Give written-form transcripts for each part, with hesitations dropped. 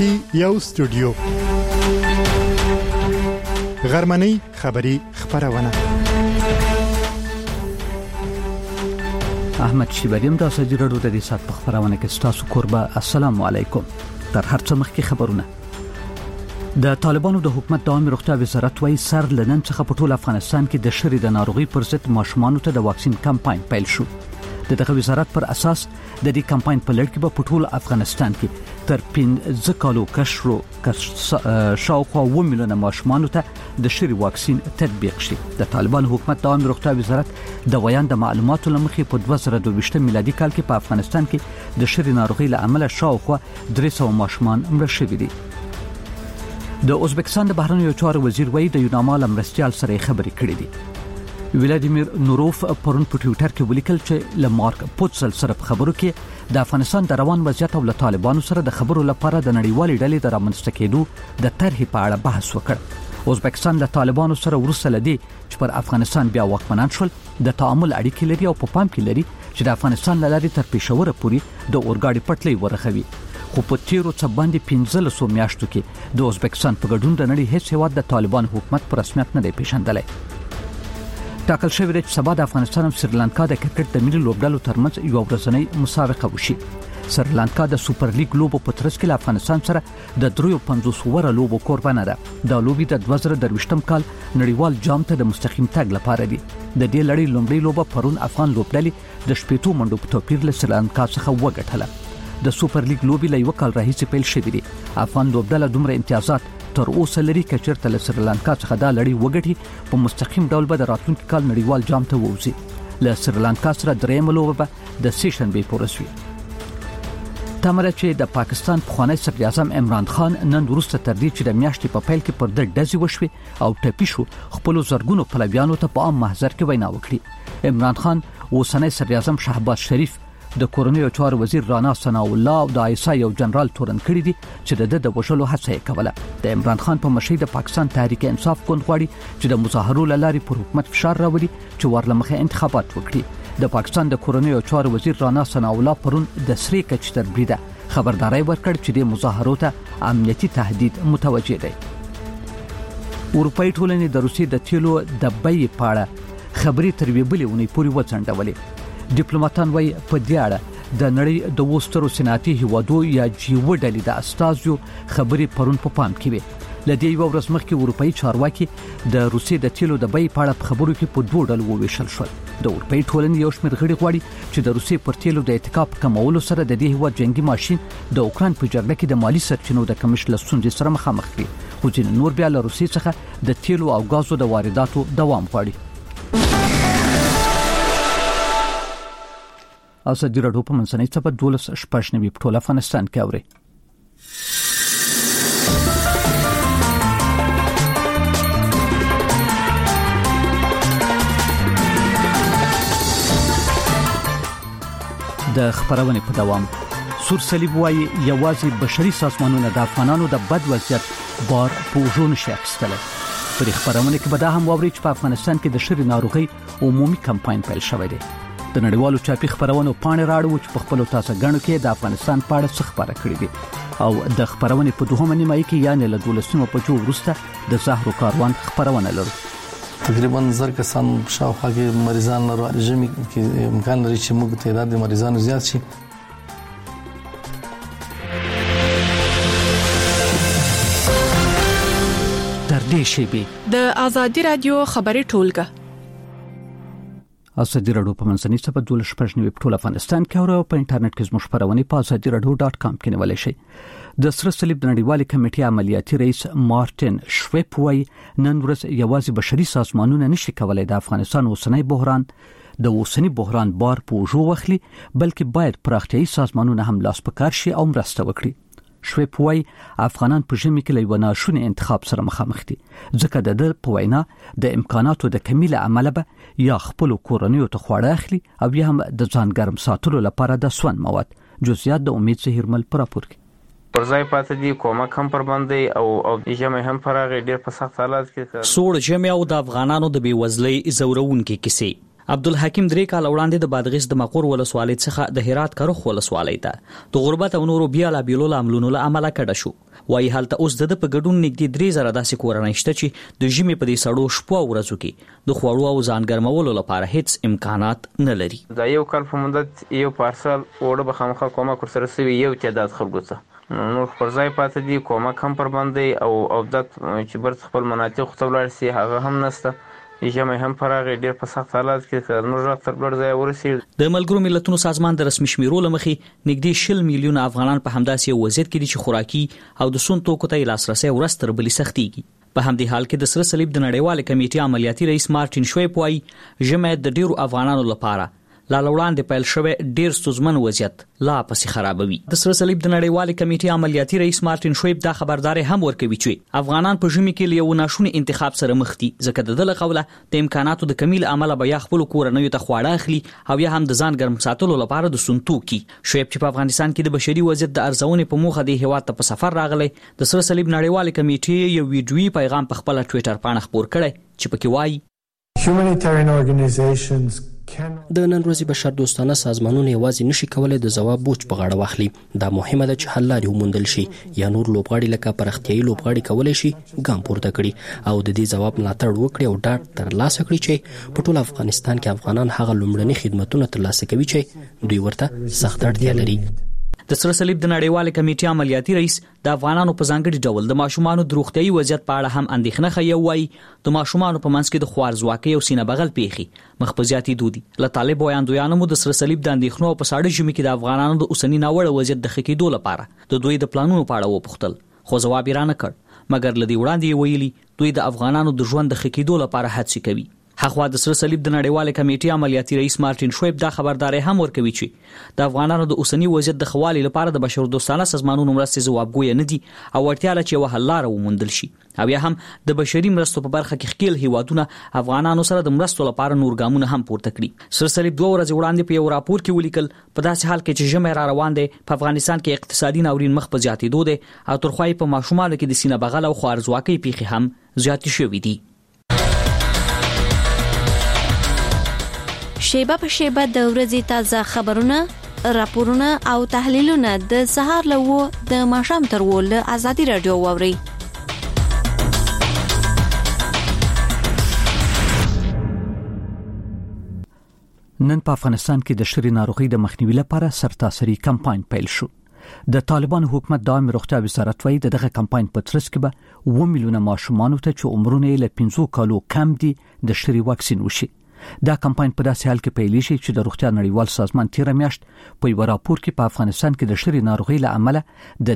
کې یو استودیو غرمنۍ خبری خبرونه احمد شیبریم د ازادي راډیو د دې سات په خبرونه کې تاسو قربا السلام علیکم. تر هر څه مخکې خبرونه. د طالبانو د حکومت د عامه روغتیا وزارت وايي سر لنن څخه په ټول افغانستان کې د شری د ناروغي پر ضد ماشومانو ته د واکسین کمپاین پیل شو. دغه وزارت پر اساس د دې کمپاین په لړ کې په ټول افغانستان کې تر 15 کالو کشرو شاوخوا 1 میلیونه ماشومانو ته د شری واکسین تطبیق شي. د طالبان حکومت د عامه روغتیا وزارت د ویان د معلوماتو لمخې په 2022 میلادي کال کې په افغانستان کې د شری ناروغي له امله شاوخوا 300 ماشومان مړ شوي دي. د ازبکستان د بهرنیو چارو وزیر وایي د یوناما لمرستیال سره خبرې کړې دي. ولادیمیر نوروف پرون په ټوئیټر کې ولیکل چې لمارک پوتسل سره په خبرو کې د افغانستان د روان وضعیت او له طالبانو سره د خبرو لپاره د نړیوالې ډلې د رامنځته کېدو د طرحې په اړه بحث وکړ. ازبکستان له طالبانو سره ورسره لدی چې پر افغانستان بیا واکمنان شول د تعامل اړیکې لري او په پام کې لري چې د افغانستان لارې تر پېښور پورې د اورګاډي پټلۍ ورخوي. خو په تیرو څه باندې 15 میاشتو کې د ازبکستان په ګډون د نړۍ هیڅ هیواد د طالبان حکومت پر رسمیت نه دی پیژندلی. ټاکل شوی دی چې سبا د افغانستان او سریلانکا د کرکټ د ملي لوبډلو ترمنځ یو ورځنۍ مسابقه وشي. سریلانکا د سوپر لیګ لوبو په ترڅ کې له افغانستان سره د 53 وره لوبو قربانه ده. د لوبي د 2023 کال نړیوال جام ته د مستقیم تګ لپاره دي. د دې لړۍ لومړی لوبه پرون افغان لوبډلې د شپېتو منډو په توپیر له سریلانکا څخه وګټله. د سوپر لیګ لوبي له یو کال راهیسې پیل شوې دي. افغان لوبډله دومره امتیازات تر اوسه لري چې چیرته له سریلانکا څخه دا لړۍ وګټي په مستقیم ډول به د راتلونکي کال نړیوال جام ته ووځي. له سریلانکا سره درېیم لوبه به د سیشنبې پورې وي. تمره چې د پاکستان پخوانی صدر اعظم عمران خان نن وروسته تر دې چې د میاشتې په پیل کې پر د ډزې وشوي او ټپي شو خپل زرګونو پلویانو ته په عام محضر کې وینا وکړي. عمران خان اوسنی صدر اعظم شهباز شریف د کورنیو چارو وزیر رانا ثناء الله او د آیسا یو جنرال تورن کړی دي چې د وژلو هڅه کوله. د عمران خان په مشرۍ د پاکستان تحریک انصاف ګوند غواړي چې د مظاهرو لاري پر حکومت فشار راوړي چې ورلمخه انتخابات وکړي. د پاکستان د کورنیو چارو وزیر رانا ثناء الله پرون د سری کچ تر بریده خبرداري ورکړ چې د مظاهرو ته امنیتي تهدید متوجه دی. اروپאי ټولنې د روسیې د تیلو د بیې په اړه خبري تر ویبلې ونی پوری وڅنډولې. ډیپلوماټان وايي په دې اړه د نړۍ د وسترو صنعتي هیوادو یا جیو ډلې د استازو خبري پرون په پام کې وي. لدې یو ورځ مخکې اروپאי چارواکي د روسیې د تیلو د بیې په اړه خبرو کې په دوه ډول وویشل شول. د اروپאי ټولنې یو شمېر غړي غواړي چې د روسیې پر تیلو د اتکا کمولو سره د دې هیواد جنگي ماشين د اوکران په جګړه کې د مالی سرچینو د کمښت له ستونزې سره مخامخ دي. خو ځینې نور بیا له روسیې څخه د تیلو او غازو د وارداتو دوام غواړي. ازادي راډیو په منځنۍ څپه 12 په ټول افغانستان کې اوري. د خبرونه په دوام سور صلیب وايي یوازې بشري سازمانونه د افغانانو د بد وضعیت بار پوجون شخصتله. پر خبرونه کې به دا هم ووري چې په افغانستان کې د شری ناروغي عمومي کمپاین پیل شوی دی. د نړیوالو چاپی خبرونو پاڼې راړو چې په خپل تاسو غنو کې د افغانستان په اړه څه خبره کړې دي او د خبرونې په دوهمه نیمه کې یعنی له 12 په جو ورسته د زهرو کاروان خبرونه لرو. تقریبا زر کسان شاوخوا کې مریضان لرو. رژیم کې امکان لري چې موږ تعداد د مریضانو زیات شي. تر دې شی به د ازادي رادیو خبري ټولګه ازادي راډیو په منځنۍ څپه 12 په ټول افغانستان کې او په انټرنیټ کې زموږ خبرونه په azadiradio.com کې نیولای شئ. د سره صلیب د نړیوالې کمیټې عملیاتي رئیس مارټین شویپ وايي نن ورځ یوازې بشري سازمانونه نشي کولای د افغانستان اوسنۍ بحران بار پوجو وخلي بلکې باید پراختیايي سازمانونه هم لاس پکار شي او مرسته وکړي. شویپ وايي افغانان په ژمي کې له وناشونې انتخاب سره مخامخ دي ځکه د په وینا د امکاناتو د کمی له امله به یا خپل کورنیو ته خواړه اخلي او یا هم د ځان ګرم ساتلو لپاره د سون مواد. جزئیات د امید زهیرمل پر راپور کې پر ځای پاتې دي کومک هم پر باندې او ژمه هم پراغه ډیر په سخت حالات کې سوړ ژمه او د افغانانو د بیوزلۍ زورونکو کیسې عبدالحکیم 3 کال وړاندې د بادغیس د مقور ولسوالۍ څخه د هرات کرخ ولسوالۍ ته د غربت او نورو بیلابیلو عاملونو له امله کډه شو. وایي هلته اوس د په ګډون نږدې 3000 داسې کورنۍ شته چې د ژمي په دې سړو شپو او ورځو کې د خوړو او ځان ګرمولو لپاره هیڅ امکانات نه لري. دا یو کال په مدت یو پارسل وړه به خامخا کومک ورسره سوي یو تعداد خلکو ته نور پر ځای پاتې دي، کومک هم پر باندې او د چې برت خپل مناطق ته ولاړ سي هغه هم نشته. ژمی هم پراغه ډیر په سخت حالات کې نور راځي تر بل ځای ورسي. د ملګرو ملتونو سازمان د رسمي شمیرو لمخې نږدې 20 میلیون افغانان په همداسې وضعیت کې دي چې خوراکي او د سون توکو ته لاسرسي ورځ تر بلې سختيږي. په همدې حال کې د سره صلیب د نړیوال کمیټې عملیاتي رئیس مارټین شویپ وایي ژمی د ډیرو افغانانو لپاره لا وړاندې پیل شوی ډیر ستونزمن وضعیت لا پسې خرابوي. د سره صلیب د نړیوال کمیټې عملیاتي رئیس مارټین شویپ دا خبرداري هم ورکوي چې افغانان په ژمي کې یو ناشونی انتخاب سره مخ دي، ځکه د دغه قوله د امکاناتو د کمیل عمله به یا خپل کورنیو ته خواړه اخلي او یا هم د ځان ګرم ساتلو لپاره د سون توکي. شویپ چې په افغانستان کې د بشري وضعیت د ارزونې په موخه د هیواد ته په سفر راغلی، د سره صلیب نړیوال کمیټې یو ویډیویي پیغام په خپل ټوئیټر باندې خپور کړی چې پکې وایي Humanitarian organizations د نن ورځې بشر دوستانه سازمانونه یوازې نشي کولای د ځواب بوج په غاړه واخلي. دا مهمه ده چې حل لارې وموندل شي یا نور لوبغاړي لکه پرختیایي لوبغاړي کولای شي ګام پورته کړي او د دې ځواب ملاتړ وکړي او ډاډ ترلاسه کړي چې په ټول افغانستان کې افغانان هغه لومړني خدماتونه ترلاسه کوي چې دوی ورته سخت اړتیا لري. د سره صلیب د نړیوال کمیټې عملیاتي رئیس د افغانانو په ځانګړي ډول د ماشومانو د روغتیايي وضعیت په اړه هم اندېښنه ښیي. وایي د ماشومانو په منځ کې د خوارځواکۍ او سینه بغل پیښې مخ په زیاتېدو دي. له طالب وړاندویانو مو د سره صلیب د اندېښنو په ساړه ژمي کې د افغانانو د اوسني ناوړه وضعیت د ښه کېدو لپاره د دوی د پلانونو په اړه وپوښتل، خو ځواب یې رانه کړ، مګر له دې وړاندې ویلي دوی د افغانانو د ژوند د ښه کېدو لپاره هڅې کوي. هغه د سره صلیب د نړیوال کمیټې عملیاتي رئیس مارټین شویپ دا خبرداري هم ورکوي چې د افغانانو د اوسنی وضعیت د خوالي لپاره د بشر دوستانه سازمانونو مرستې ځوابګوی نه دي او ورتیا لچې یو حل لاره وموندل شي او یا هم د بشري مرستو په برخه کې خپل هیوادونه افغانانو سره د مرستو لپاره نور ګامونه هم پورته کړي. سره صلیب 2 ورځې وړاندې په یو راپور کې ولیکل په داسې حال کې چې ژمي را روان دی په افغانستان کې اقتصادي ناورین مخ په زیاتېدو دی او ترخوای په ماشومانو کې د سینه بغل او خوارځواکۍ پیښې هم زیاتې شوې دي. شیبه په شیبه د ورځې تازه خبرونه، راپورونه او تحلیلونه د سهار له د ماښام تر له آزادي رادیو واوري. نن په افغانستان کې د شری ناروغي د مخنیوي لپاره سرتاسري کمپاین پیل شو. د طالبانو حکومت د عامه روغتیا وزارت وایي دغه کمپاین په ترڅ کې به 1 میلیونه ماشومان ته چې عمرونه له 15 کالو کم دي د شری واکسین وشي. دا کمپاین په داسې حال کې پیل شي چې د روغتیا نړیوال سازمان تیر میاشت په یو راپور کې په افغانستان کې د شری ناروغي له امله د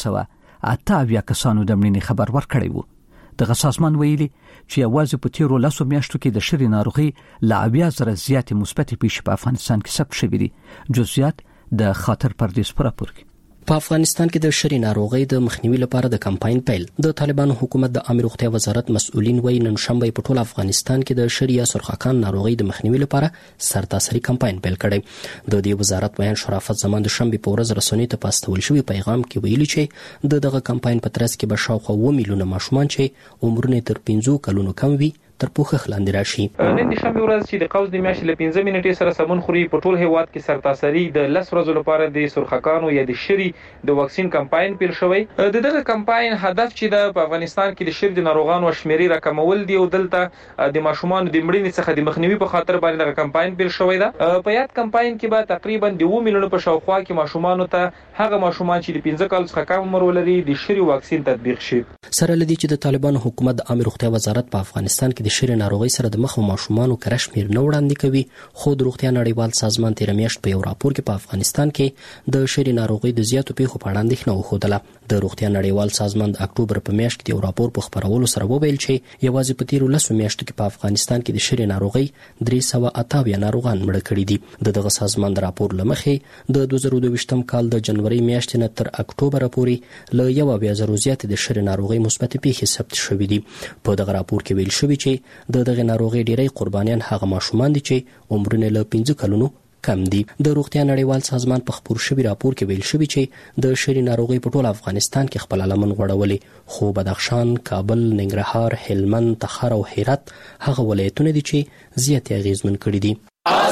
388 کسانو د مړینې خبر ورکړی وو. دغه سازمان ویلي چې یوازې په تیرو 10 میاشتو کې د شری ناروغي له 80,000 زیاتې مثبت پیښې په افغانستان کې ثبت شوې دي. جزئیات د خاطر پردیس پر راپور کې. په افغانستان کې د شری ناروغي د مخنیوي لپاره د کمپاین پیل. د طالبانو حکومت د عامه روغتیا وزارت مسؤلین وایي نن شنبه په ټول افغانستان کې د شری یا سرخکان ناروغي د مخنیوي لپاره سرتاسري کمپاین پیل کړی. د دې وزارت بیان شرافت زمان د شنبه په ورځ رسنۍ ته پاستول شوی پیغام کې ویلي چې دغه کمپاین په ترڅ کې به شاوخوا 2 میلیونه ماشومان چې عمرونه تر 15 کلونو کم وي تر پوښښ لاندې راشي. نن د شنبه ورځ چې د قوس د میاشتې له 15 منټې سره سمون خوري په ټول هیواد کې سرتاسري د 10 ورځو لپاره د سرخکانو یا د شری د واکسین کمپاین پیل شوی. دغه کمپاین هدف چې په افغانستان کې د شری د ناروغانو شمیرې راکمول دی او دلته د ماشومان د مړینې څخه د مخنیوي په خاطر باندې دغه کمپاین پیل شوی ده. په یاد کمپاین کې به تقریبا د 2 میلیونو په شاوخوا کې ماشومان ته هغه ماشومان چې د 15 کال څخه کم عمر ولري د شری واکسین تطبیق شي. سره لدی چې د طالبانو حکومت د عامه روغتیا وزارت په افغانستان کې د شری ناروغي سره د مخ ماشومانو کره شمیر نه وړاندې کوي، خو د روغتیا نړیوال سازمان تیر میاشت په یو راپور کې په افغانستان کې د شری ناروغي د زیاتو پیښو په اړه اندېښنه وښودله. د روغتیا نړیوال سازمان د اکتوبر په میاشت کې یو راپور په خبرولو سره وویل چې یوازې په تیرو 10 میاشتو کې په افغانستان کې د شری ناروغي 388 ناروغان مړه کړي دي. دغه سازمان د راپور لمخې د 2022م کال د جنوري میاشتې نه تر اکتوبر پورې له 1,000 زیات د شری ناروغي مثبت پیښې ثبت شوې دي. په دغه راپور کې ویل شوی چې دغه ناروغي ډیری قربانیان هغه ماشومان دي چې عمرونه له 15 کلونو کم دي. د روغتیا نړیوال سازمان په خپور شوي راپور کې ویل شوی چې د شری ناروغي په ټول افغانستان کې خپل لمن غوړولې، خو بدخشان، کابل، ننګرهار، هلمند، تخار او هرات هغه ولایتونه دي چې زیات اغیزمن کړي دي.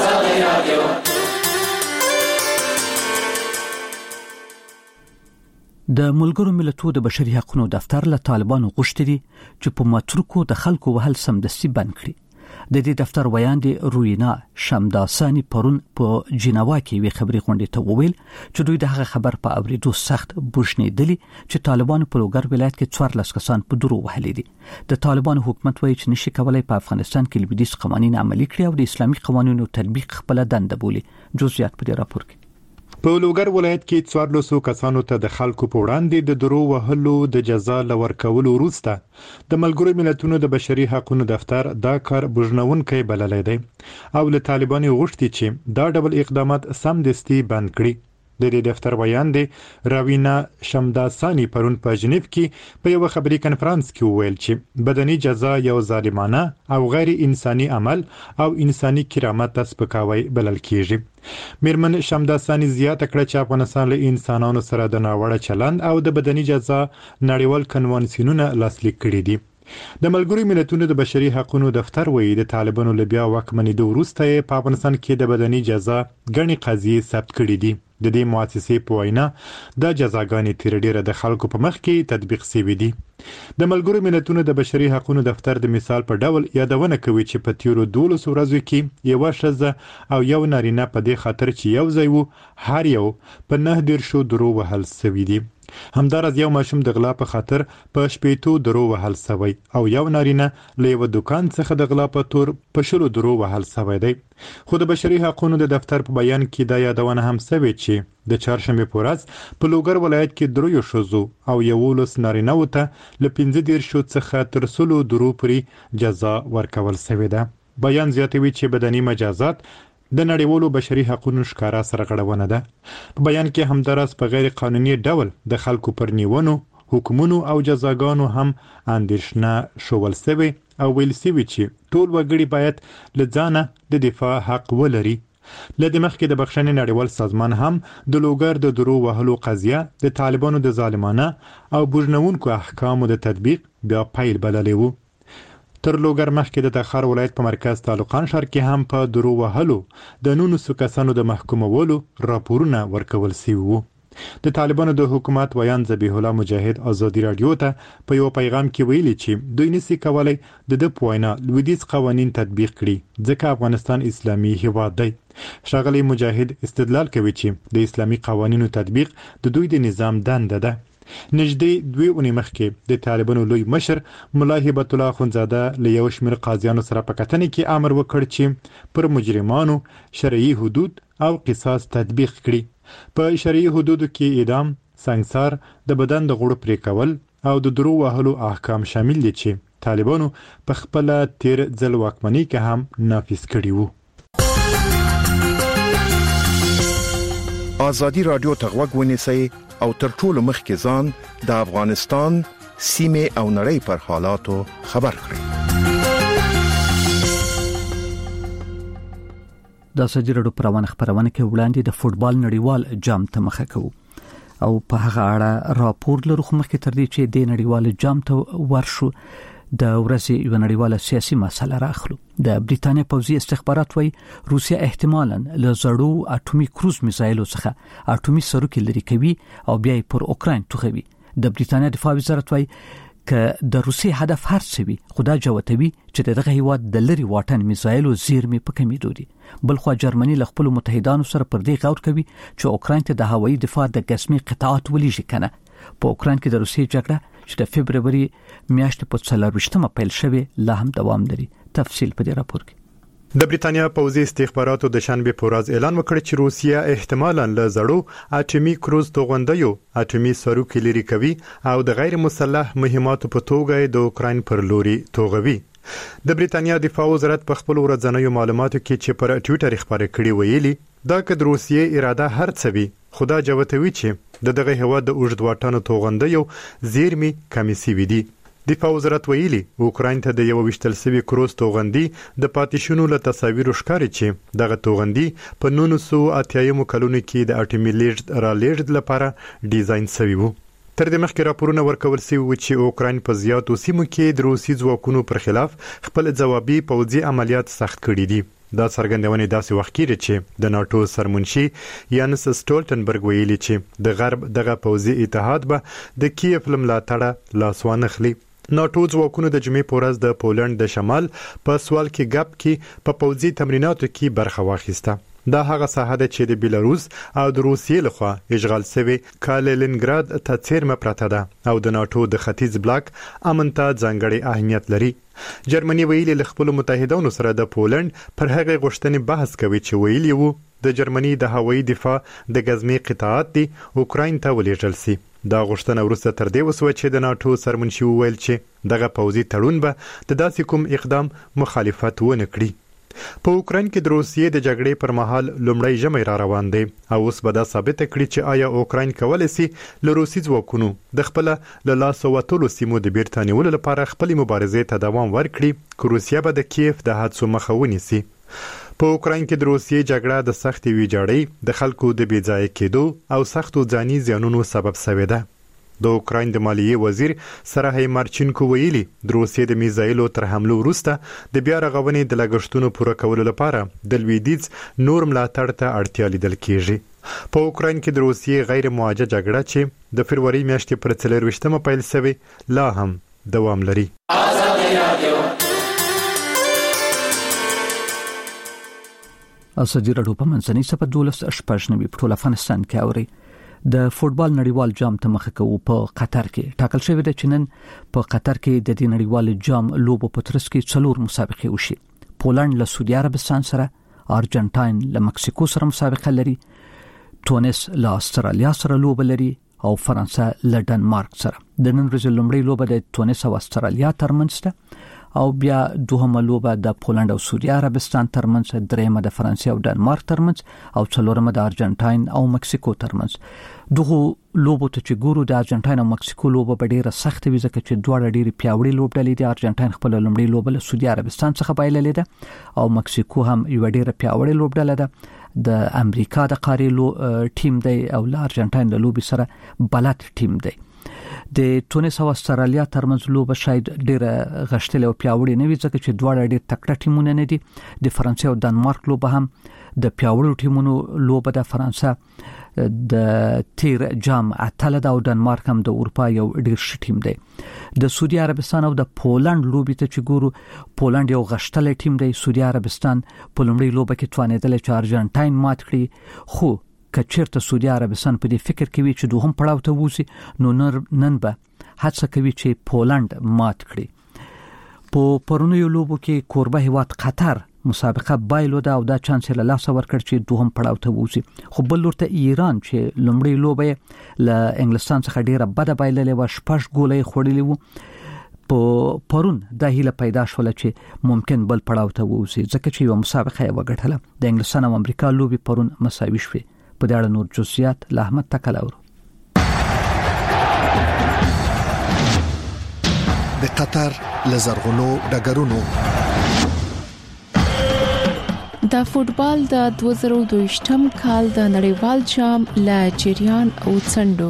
د ملګرو ملتونو د بشري حقوقو دفتر له طالبانو غوښتي دي چې په متروکو د خلکو وهل سمدستي بند کړي. د دې دفتر ویاندې روینا شمداسانی پرون په جنیوا کې وی خبري غونډې ته وویل چې دوی د هغه خبر په اوریدو سخت بوشنیدلی چې طالبانو په لوګر ولایت کې 14 کسان په درو وهلي دي. د طالبانو حکومت وایي چې نشي کولای په افغانستان کې لویدیځ قوانين عملي کړي او د اسلامي قوانینو تطبیق خپل دنده بولي. جزئیات په دې راپور کې. په لوګر ولایت کې 1400 کسانو ته د خلکو په وړاندې د درو وهلو د جزا لور کولو وروسته د ملګرو ملتونو د بشري حقوقو دفتر دا کار بوجنونکي بللی دی او له طالبانو غوښتي چې دا ډول اقدامات سمدستي بند کړي. د دې دفتر ویاندې راوینا شمداسانی پرون په جنیف کې په یو خبري کانفرنس کې وویل چې بدني جزا یو ظالمانه او غیر انساني عمل او انساني کرامت ته سپکاوی بلل کیږي. میرمن شمداسانی زیاته کړه چې افغانستان له انسانانو سره د ناوړه چلند او د بدني جزا نړیوال کنوانسیونونه لاسلیک کړي دي. د ملګرو ملتونو د بشري حقوقو دفتر وایي د طالبانو له بیا واکمنۍ وروسته په افغانستان کې د بدني جزا غني قضیې ثبت کړي دي. د دې مؤسسې په وینا د جزاګانې تیر ډیره د خلکو په مخ کې تطبیق شوی دي. د ملګرو ملتونو د بشري حقوقو دفتر د مثال په ډول یادونه کوي چې په تیرو 12 ورځو کې یو ښځه او یو نارینه په دې خاطر چې یو ځای وو هر یو په 9 درو وهل شوی دي. همدارز یو ماشوم د غلا په خاطر په 18 درو وهل شوی او یو نارینه له یو دکان څخه د غلا په تور په 10 درو وهل شوی دی. خو د بشري حقوقو د دفتر په بیان کې دا یادونه هم شوی چې د چهارشنبه په ورځ په لوګر ولایت کې درو شوزو او یو لس نارینه وته له 15 څخه تر 100 درو پورې جزا ورکول شوی ده. بیان زیاتوي چې بدني مجازات د نړیوالو بشري حقوقو ښکارا سرغړونه ده. په بیان کې همدارس په غیر قانوني ډول د خلکو پر نیونو، حکومونو او جزاګانو هم اندېښنه شول شوی او ویل شوی چې ټول وګړي باید له ځانه د دفاع حق ولري. لدې مخکې د بخښنې نړیوال سازمان هم د لوګر د درو وهلو قضیه د طالبانو د ظالمانه او بوجنونکو احکامو د تطبیق بیا پیل بللی وو. تر لوګر مخکې د تخار ولایت په مرکز تعلقان ښار کې هم په درو وهلو د 900 کسانو د محکومولو راپورونه ورکول شوي وو. د طالبانو د حکومت ویان ذبیح الله مجاهد ازادي رادیو ته په یو پیغام کې ویلي چې دوی نشي کولای د پوینا لویدیځ قوانین تطبیق کړي ځکه افغانستان اسلامي هیواد دی. ښاغلی مجاهد استدلال کوي چې د اسلامي قوانینو تطبیق د دوی د نظام دنده ده. نږدې 2 اونۍ مخکې د طالبانو لوی مشر ملا هبت الله اخوندزاده له یو شمېر قاضیانو سره په کتنې کې امر وکړ چې پر مجرمانو شرعي حدود او قصاص تطبیق کړي. په شرعي حدودو کې اعدام، سنگسار، د بدن د غوړو پرې کول او د درو وهلو احکام شامل دي چې طالبانو په خپل تیر ځل واکمنۍ کې هم نافذ کړي وو. آزادي رادیو ته غوږ ونیسئ او تر ټولو مخکې ځان د افغانستان سیمه او نړۍ پر حالاتو خبر کړئ. د ازادي رادیو پروانه خبرونه کې وړاندې د فوتبال نړیوال جام ته مخه کوو او په هغه اړه راپور لرو خو مخکې تر دې چې د نړیوال جام ته ورشو د ورځې یو نړیواله سیاسي مسله راخلو. د بریتانیا پوځي استخبارات وایي روسیا احتمالاً له زړو اټومي کروز میزایلو څخه اټومي سروکي لري کوي او بیا پر اوکراین توغوي. د بریتانیا دفاع وزارت وایي ک د روسي هدف هر څه وي خدا جوتوي چې دغه هیواد د لری واټن میزایلو زیرمې په کمیدو دي. بلخو جرمني له خپل متحدانو سره پر دې غور کوي چې اوکراین ته د هوایي دفاع د قسمي قطعات ولېږي کنه. په اوکراین کې د روسي جګړه چې د فبرवरी میاشتې په 24مه پیل شوه لا هم دوام لري. تفصیل په دې راپور کې. د بریتانیا پوځي استخباراتو د شنبه په ورځ اعلان وکړ چې روسیا احتمالاً له زړو اټومي کروز توغندیو اټومي سروکي لري کوي او د غیر مسلح مهماتو په توګه د اوکراین پر لوري توغوي. د بریتانیا دفاع وزارت په خپل ورځنیو معلوماتو کې چې پر ټوئیټر خبري کړي ویلي دا که د روسیې اراده هر څه وي خدا جوتوي چې دغه هوا د اوږد واټن توغندیو زیرمې کمی سوي دي. دفاع وزارت ویلي اوکراین ته د 21 کروز توغندي د پاتیشونو له تصاویر ښکاري چې دغه توغندي په 1980 کلونو کې د اټومي لیږد لپاره ډیزاین شوی وو. تر دې مخکې راپورونه ورکول شوي و چې اوکراین په زیاتو سیمو کې د روسي ځواکونو پر خلاف خپل ځوابي پوځي عملیات سخت کړي دي. دا څرګندونه داسې وخت کې چې د ناتو سرمنشي یانس سټولټنبرګ ویلي چې د غرب دغه پوځي اتحاد به د کیف ملاتړ لاسوانه خلی. ناتو ځواکونو د جمعې په ورځ د پولند د شمال په سوال کې ګپ کې په پوځي تمریناتو کې برخه واخیسته. دا هغه ساحه ده چې د بیلاروس او د روسیې لخوا اشغال شوی کالینینګراد ته څیرمه پراته ده او د ناتو د ختیځ بلاک امن ته ځانګړی اهمیت لري. جرمني ویلي له خپل متحدانو سره د پولند پر هغه غوښتنې بحث کوي چې ویلي وو د جرمني د هوایي دفاع د غزنی قطعات دي اوکراین ته ولېږل شي. دا غوښتنه وروسته تر دې وسوه چې د ناتو سرمنشي وویل چې دغه پوځي تړون به د داسې کوم اقدام مخالفت ونه کړي. په اوکراین کې د روسیې د جګړې پر مهال لومړی ژمی را روان دی او اوس به دا ثابت کړي چې آیا اوکراین کولی شي له روسي ځواکونو د خپل له لاسه وتلو سیمو د بیرته نیولو لپاره خپل مبارزې ته دوام ورکړي که روسیه به د کیف د حادثو مخه ونیسي. په اوکراین کې د روسیې جګړه د سختې ویجاړۍ د خلکو د بېځایه کېدو او سختو ځاني زیانونو سبب شوې ده. د اوکراین د مالیې وزیر سراهی مارچینکو ویلي د روسیې د میزایلو تر حملو وروسته د بیا رغونې د لګښتونو پوره کولو لپاره د لویدیځ نور ملاتړ ته اړتیا لیدل کیږي. په اوکراین کې د روسیې غیر معاهده جګړه چې د فروری میاشتې پر 24مه پیل شوې لا هم دوام لري. اساجي راډیو په منځنۍ سپه 12 په ټول افغانستان کې اوري. د فوتبال نړیوال جام ته مخه کوو په قطر کې ټاکل شوی دی چې نن په قطر کې د دې نړیوال جام لوبو په ترڅ کې 4 مسابقې وشي. پولند له سعودي عربستان سره، ارجنټاین له مکسیکو سره مسابقه لري، تونس له استرالیا سره لوبه لري او فرانسه له ډنمارک سره. د نن ورځې لومړی لوبه د تونس او استرالیا ترمنځ ده او بیا دوهمه لوبه د پولند او سعودي عربستان ترمنځ، دریمه د فرانسې او ډنمارک ترمنځ او څلورمه د ارجنټاین او مکسیکو ترمنځ. دغه لوبو ته چې ګورو د ارجنټاین او مکسیکو لوبه به ډیره سخت وي ځکه چې دواړه ډیره پیاوړي لوبډلې دي. ارجنټاین خپل لومړی لوبه له سعودي عربستان څخه بایللې ده او مکسیکو هم یو ډیره پیاوړي لوبډله ده. د امریکا د قاره ټیم دی او له ارجنټاین د لوبي سره بلد ټیم دی. د تونس او استرالیا ترمنځ لوبه شاید ډیره غشتل او پیاوړي نه وي ځکه چې دواړه ډیر تکړه ټیمونه نه دي. د فرانسې او ډنمارک لوبه هم د پیاوړو ټیمونو لوبه د فرانسه د تیر جام اتل د او ډنمارک هم د اروپا یو ډیر ښه ټیم دی. د سعودي عربستان او د پولند لوبې ته چې ګورو پولند یو غشتل ټیم دی. سعودي عربستان په لومړي لوبه کې توانیدل چې ارجنټاین مات کړي خو کچیرته سعودي عربستان په دې فکر کوي چې دوهم پړاو ته وځي نو نن به هڅه کوي چې پولند مات کړي. په پرونیو لوبو کې کوربه هیواد قطر مسابقه بایلو ده او دا چانس له لاسه ورکړ چې دوهم پړاو ته وځي. خو بل ورته ایران چې لومړی لوبه له انګلستان څخه ډیره بده بایللې و 6 ګولې خوړلې وو. په پرون د هیله پیدا شول چې ممکن بل پړاو ته وځي ځکه چې یو مسابقه یې وګټله. د انګلستان او امریکا لوبي پرون مساوي شوه. په دې اړه نور جزئیات له احمد تکل اورو. د قطر لزرغونو ډګرونو د فوتبال د 2022م کال د نړیوال جام لا جریان او څنډو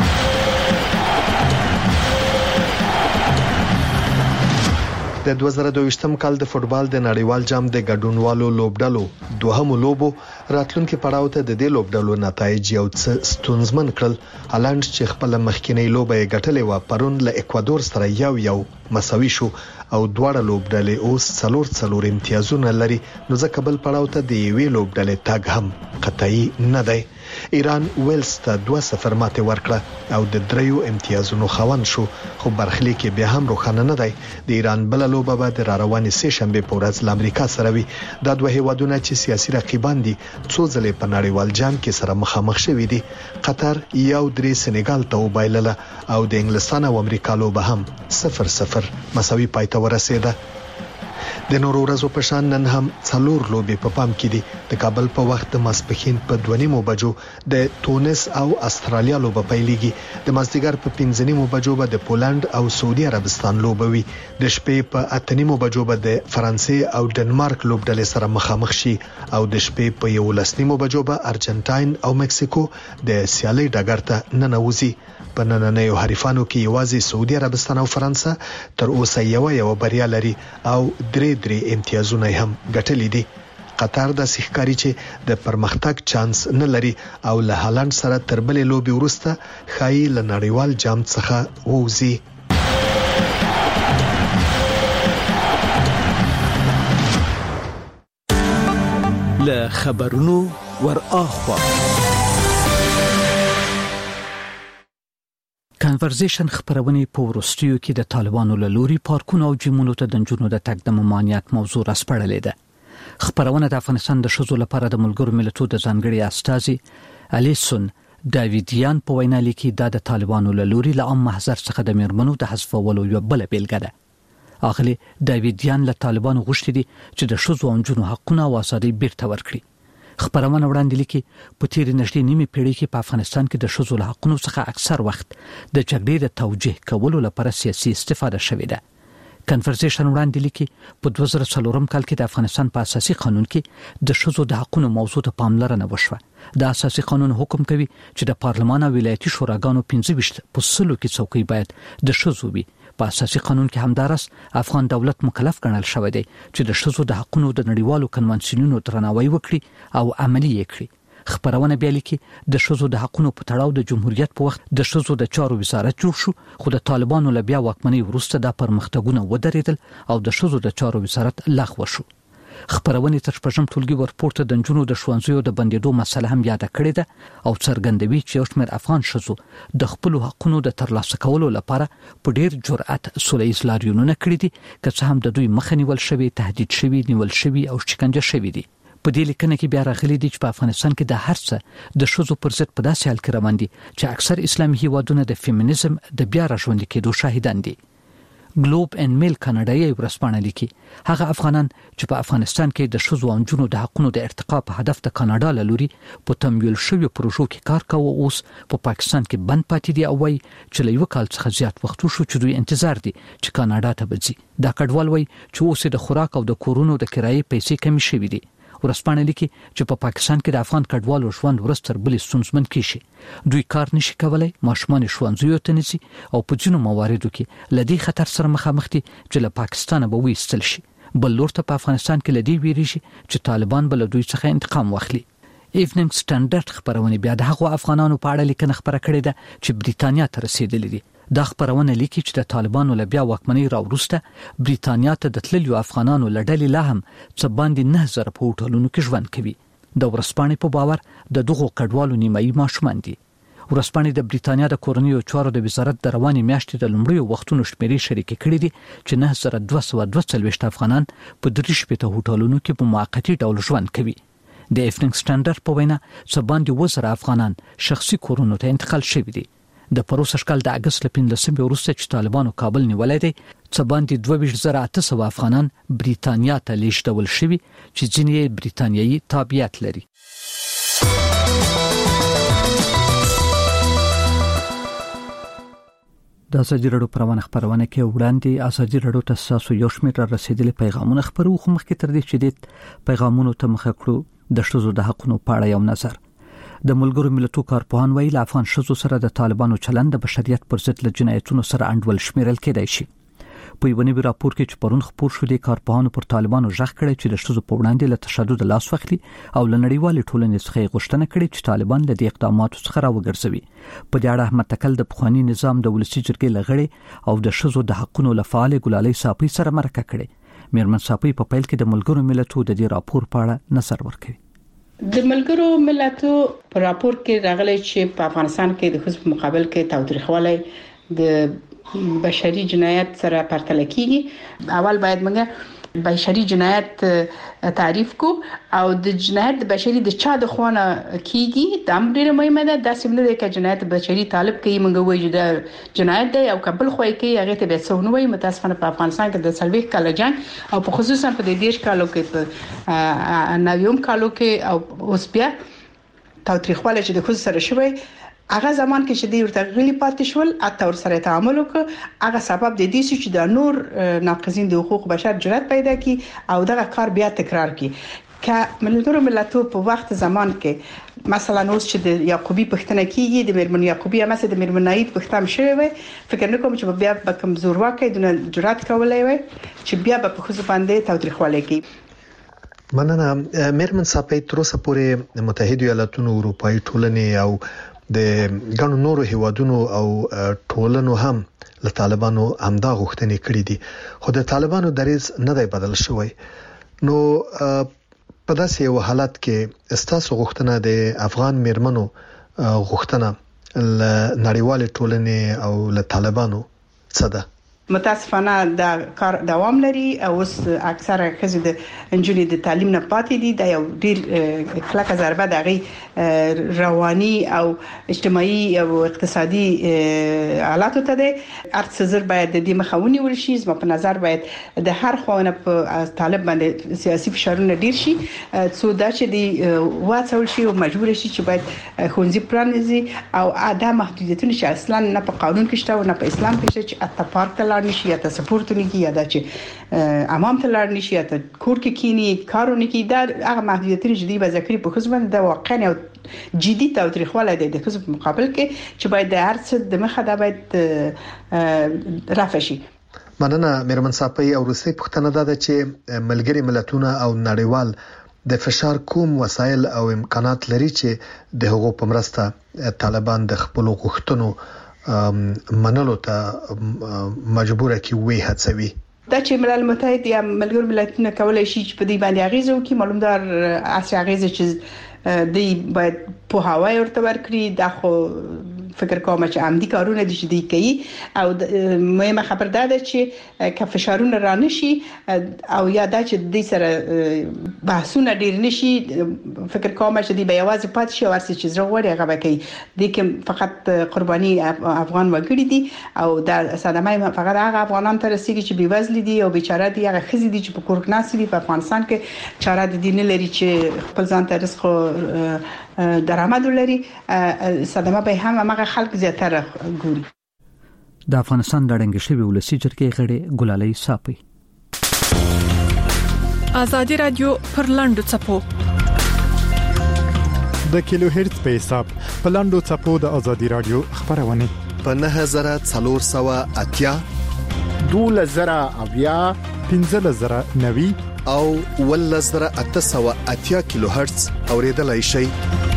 د 2022م کال د فوتبال د نړیوال جام د ګډونوالو لوبډلو دوهمو لوبو راتلونکي پړاو ته د دې لوبډلو نتایج یو څه ستونزمن کړل. هالند چې خپل مخکینی لوبه یې ګټلې و پرون له اکوادور سره یو مساوي شو او دواړه لوبډلې اوس څلور امتیازونه لري نو ځکه بل پړاو ته د یوې لوبډلې تګ هم قطعي نه دی. ایران ویلز ته 2-0 ماته ورکړه او د 3 امتیازونو خاوند شو خو برخلیک بیا هم روښانه نه دی. د ایران بل لوبه به د روانې سه شنبه په ورځ له امریکا سره وي. دا دوه هیوادونه چې سیاسي رقیبان دي څو ځلې په نړیوال جام کې سره مخامخ شوي دي. قطر 1-3 سنغال ته وبایلله او د انګلستان او امریکا لوبه هم 0-0 مساوي پای ته ورسېده. د نورو ورځو په شان نن هم څلور لوبې په پام کې دي. د کابل په وخت د ماسپښین په 2:30 بجو د تونس او استرالیا لوبه پیلېږي. د مازدیګر په 5:30 بجو به د پولند او سعودي عربستان لوبه وي. د شپې په 8:30 بجو به د فرانسې او ډنمارک لوبډلې سره مخامخ شي او د شپې په 11:30 بجو به ارجنټاین او مکسیکو د سیالي ډګر ته ننوځي. په نننیو حریفانو کې یوازې سعودي عربستان او فرانسه تر اوسه یو بریا لري او درې امتیازونه هم ګټلې دي. قطر د سیخکاری چې د پرمختګ چانس نه لري او له هالند سره تر بلې لوبي وروسته خایي له نړیوال جام څخه ووزي. له خبرونو ورآخوا کنورزیشن خبرونه په ورستیو کې د طالبانو له لوري پارکونو او جیمونو ته د جنونو د تګ د ممانعت موضوع راسپړلې ده. خبرونه د افغانستان د شذو لپاره د ملګرو ملتونو د ځانګړي استازي الیسون داویدیان په وینا لیکي د طالبانو له لوري له عام محضر څخه د میرمنو د حذفولو یو بل بیلګه ده. اخلي داویدیان له طالبانو غوښتي دي چې د شذو او جنونو حقونه او ازادي بیرته ورکړي. خبرونه وړاندې لیکي په تیر نږدې نیمه پیړۍ کې په افغانستان کې د شذو له حقونو څخه اکثر وخت د جګړې د توجیه کولو لپاره سیاسي استفاده شوې ده. کنورزیشن وړاندې لیکي په 2004 کال کې د افغانستان په اساسي قانون کې د شذو د حقونو موضوع ته پاملرنه وشوه. د اساسي قانون حکم کوي چې د پارلمان او ولایتي شوراګانو 25% کې څوکۍ باید د شذو وي. په اساسي قانون کې همدارس افغان دولت مکلف ګڼل شوی دی چې د شذو د حقونو د نړیوالو کنوانسیونونو درناوی وکړي او عملی یې کړي. خبرونه بیا لیکي د شذو د حقونو په تړاو د جمهوریت په وخت د شذو د چارو وزارت جوړ شو، خو د طالبانو له بیا واکمنۍ وروسته د پرمختګونو ودرېدل او د شذو د چارو وزارت لغوه شو. خبرونه تر شپږم ټولګي ورپورته د جنونو د ښوونځیو د بندیدو مسله هم یاد کړې ده او څرګندوي چې یو شمېر افغان شذو د خپل حقونو د ترلاسه کولو لپاره په ډیر جرأت سولهییز لاریونونه کړی دي، که څه هم د دوی مخه نیول شوی، تهدید شوی، نیول شوی او شکنجه شوی دي. په دې لیکنه کې بیا راغلي دي چې په افغانستان کې د هر څه د شذو پر ضد په داسې حال کې روان دي چې اکثر اسلامي هیوادونه د فیمینیزم د بیا راژوندي کېدو شاهدان دي. ګلوب ان میل کاناډایي ورسپانه لیکي هغه افغانان چې په افغانستان کې د شذو او نجونو د حقونو د ارتقا په هدف د کاناډا له لوري په تمویل شویو پروژو کې کار کوي اوس په پاکستان کې بند پاتې دي او وايي چې له یو کال څخه زیات وخت وشو چې دوی انتظار دي چې کاناډا ته وځي. دا کډوال وايي چې اوس د خوراک او د کورونو د کرایې پیسې کمی شوې دي. ورسپانه لیکي چې په پاکستان کې د افغان کډوالو ژوند ورستر بل ستونزمن کیږي. دوی کار نشي کولای، ماشومان ښوونځیو ته نشي او په ځینو مواردو کې لدی خطر سره مخامخ دي چې له پاکستان به وېستل شي. بل لور ته په افغانستان کې لدی ویریږي چې طالبان به له دوی څخه انتقام واخلي. ایوننګ سټانډرډ خبرونه بیا د هغو افغانانو په اړه لیکنه خبره کړې ده چې بریتانیا ته رسیدلې دي. دا خبرونه لیکي چې د طالبانو له بیا واکمنۍ راوروسته بریتانیا ته د تللیو افغانانو لړلې لا هم څه باندې 9000 په هوټلونو کې ژوند کوي. د ورسپانې په باور د دغو کډوالو نیمایي ماشومان دي. ورسپانې د بریتانیا د کورنیو چارو د وزارت د رواني میاشتې د لومړیو وختونو شمیرې شریک کړي دي چې 9242 افغانان په 3 هوټلونو کې په موقتی ډول ژوند کوي. د ایوننګ سټانډرډ په وینا څه باندې 1000 افغانان شخصي کورونو ته انتقال شوي دي. د پروسه شکل د اگست ل 15 وروسته چې طالبانو کابل نیولای دی څه باندې 22800 افغانان بریتانیا ته لیږدول شوي چې ځینې بریتانیایي تابعیت لري. د ازادي راډیو پروانه خبرونه کې وړاندې ازادي راډیو ته تاسو یو شمېر رسیدلي پیغامونه خبرو خو مخکې تر دې چې د پیغامونو ته مخه کړو د شذو د حقونو په اړه یو نظر. د ملګرو ملتونو کارپوهان وایي له افغان شذو سره د طالبانو چلند د بشریت پر ضد له جنایتونو سره انډول شمیرل کېدای شي. په یو نوي راپور کې چې پرون خپور شو د کارپوهانو پر طالبانو ژغ کړی چې د شذو په وړاندې له تشدد لاس واخلي او له نړیوالې ټولنې څخه غوښتنه کړې چې طالبان له دې اقداماتو څخه راوګرځوي. په دې اړه احمد تکل د پخوانی نظام د ولسی جرګې لغړي او د شذو د حقونو لفعال ګلالي صاحب سره مرکه کړې. میرمن صاحب په پیل کې د ملګرو ملتونو د دې راپور په اړه نظر ورکړي. د ملګرو ملتونو په راپور کې راغلي چې په افغانستان کې د ښځو په مقابل کې تاوتریخوالی د بشري جنایت سره پرتله کیږي. اول باید موږ بشري جنایت تعریف کو او د جنایت بشري د چا د خوانه کیږي د امر مهمه ده د سیمه د جنایت بشري طالب کوي موږ وایو د جنایت دی او قبل خوای کوي هغه ته به څونوي متاسفانه په افغانستان کې د سلوي کال جنگ او په خصوصا په د دیش کالو کې په نویم کالو کې او اوس بیا تاریخواله چې د خود سره شوی هغه زمان کې چې دی ورته غلي پاتې شول اته ور سره تعامل وکړ هغه سبب د دې چې د نور ناقضین د حقوق بشر جرأت پیدا کی او دغه کار بیا تکرار کی که ملتونو په وخت زمان کې مثلا اوس چې د یعقوبی پښتنه کیږي د میرمن یعقوبی مثلا د میرمنایت پښتم شوی وي فکر نه کوم چې بیا به کمزور واکې د جرأت کولای وي چې بیا په خصوص باندې تاریخواله کی مننه میرمن صاحب تر اوسه پورې متحده ایالاتونو اروپאי ټولنې او د ګڼو نورو هیوادونو او ټولنو هم له طالبانو همدا غوښتنې کړې دي خو د طالبانو دریځ نه دی بدل شوی نو په داسې یو حالت کې استاسو غوښتنه د افغان میرمنو غوښتنه له نړیوال ټولنې او له طالبانو څه ده متاسفانه د کار دوام لري او اوس اکثره خزي د انجونی د تعلیم نه پاتې دي د یو ډیر کلکه ضربه دغه رواني او اجتماعي او اقتصادي حالاتو ته ده ارڅزر باید د دې مخاوني ورشي زما په نظر باید د هر خوانه په طالب باندې سیاسي فشارونه ډیر شي څو دا چې دی واڅول شي او مجبور شي چې باید خونځي پرانیزي او ادا محدودیتونه چې اصلا نه په قانون کې شته او نه په اسلام کې شته چې اتفاق نشي یا سپورت نه کیږي دا چې امام ته لار نشي یا کور کې کینی کارونه کې دا هغه محدودیتونه چې دی به ذکر په خصوص د واقعي او جدي تاریخواله د خصوص مقابل کې چې باید د هر څه د مخه دا باید رافع شي مننه میرمن صاحب او روسي پښتنه ده چې ملګری ملتونه او نړیوال د فشار کوم وسایل او امکانات لري چې د هغو په مرسته طالبان د خپل غوښتنو منلو ته مجبوره کی وی هڅوي دا چې ملل متحد یا ملګر ملتونه کولای شي چې په دې باندې اغیزه وکړي معلومدار اسی اغیزه چې دی باید په هواي ورته ورکړي دا خو فکر کوم چې عمدي کارونه دي چې دی کوي او مهمه خبر ده چې که فشارونه را نشي او یا دا چې د سره بحثونه ډیر نشي فکر کوم چې دی به یوازې پات شي ورسې چې زړه وړي هغه کوي د کوم فقط قرباني افغان وګړي دي او دا صدمه فقط هغه افغانان ته رسیږي چې بیوزل دي او بیچاره دي هغه خزي دي چې په کور کې ناس دي په افغانستان کې چاره دي نه لري چې خپل ځان ته رزق درآمد لري صدمه به هم هغه خلک زیاتره ګوري د افغانستان لړنګ شوی ولسی جرګې غړي ګلالۍ صاحب ازادي رادیو پر لاندو چپو د کیلو هرتز په حساب په لاندو چپو د ازادي رادیو خبرونه په 9480 2000 15090 او 1880 کیلو هرتز اوریدلای شي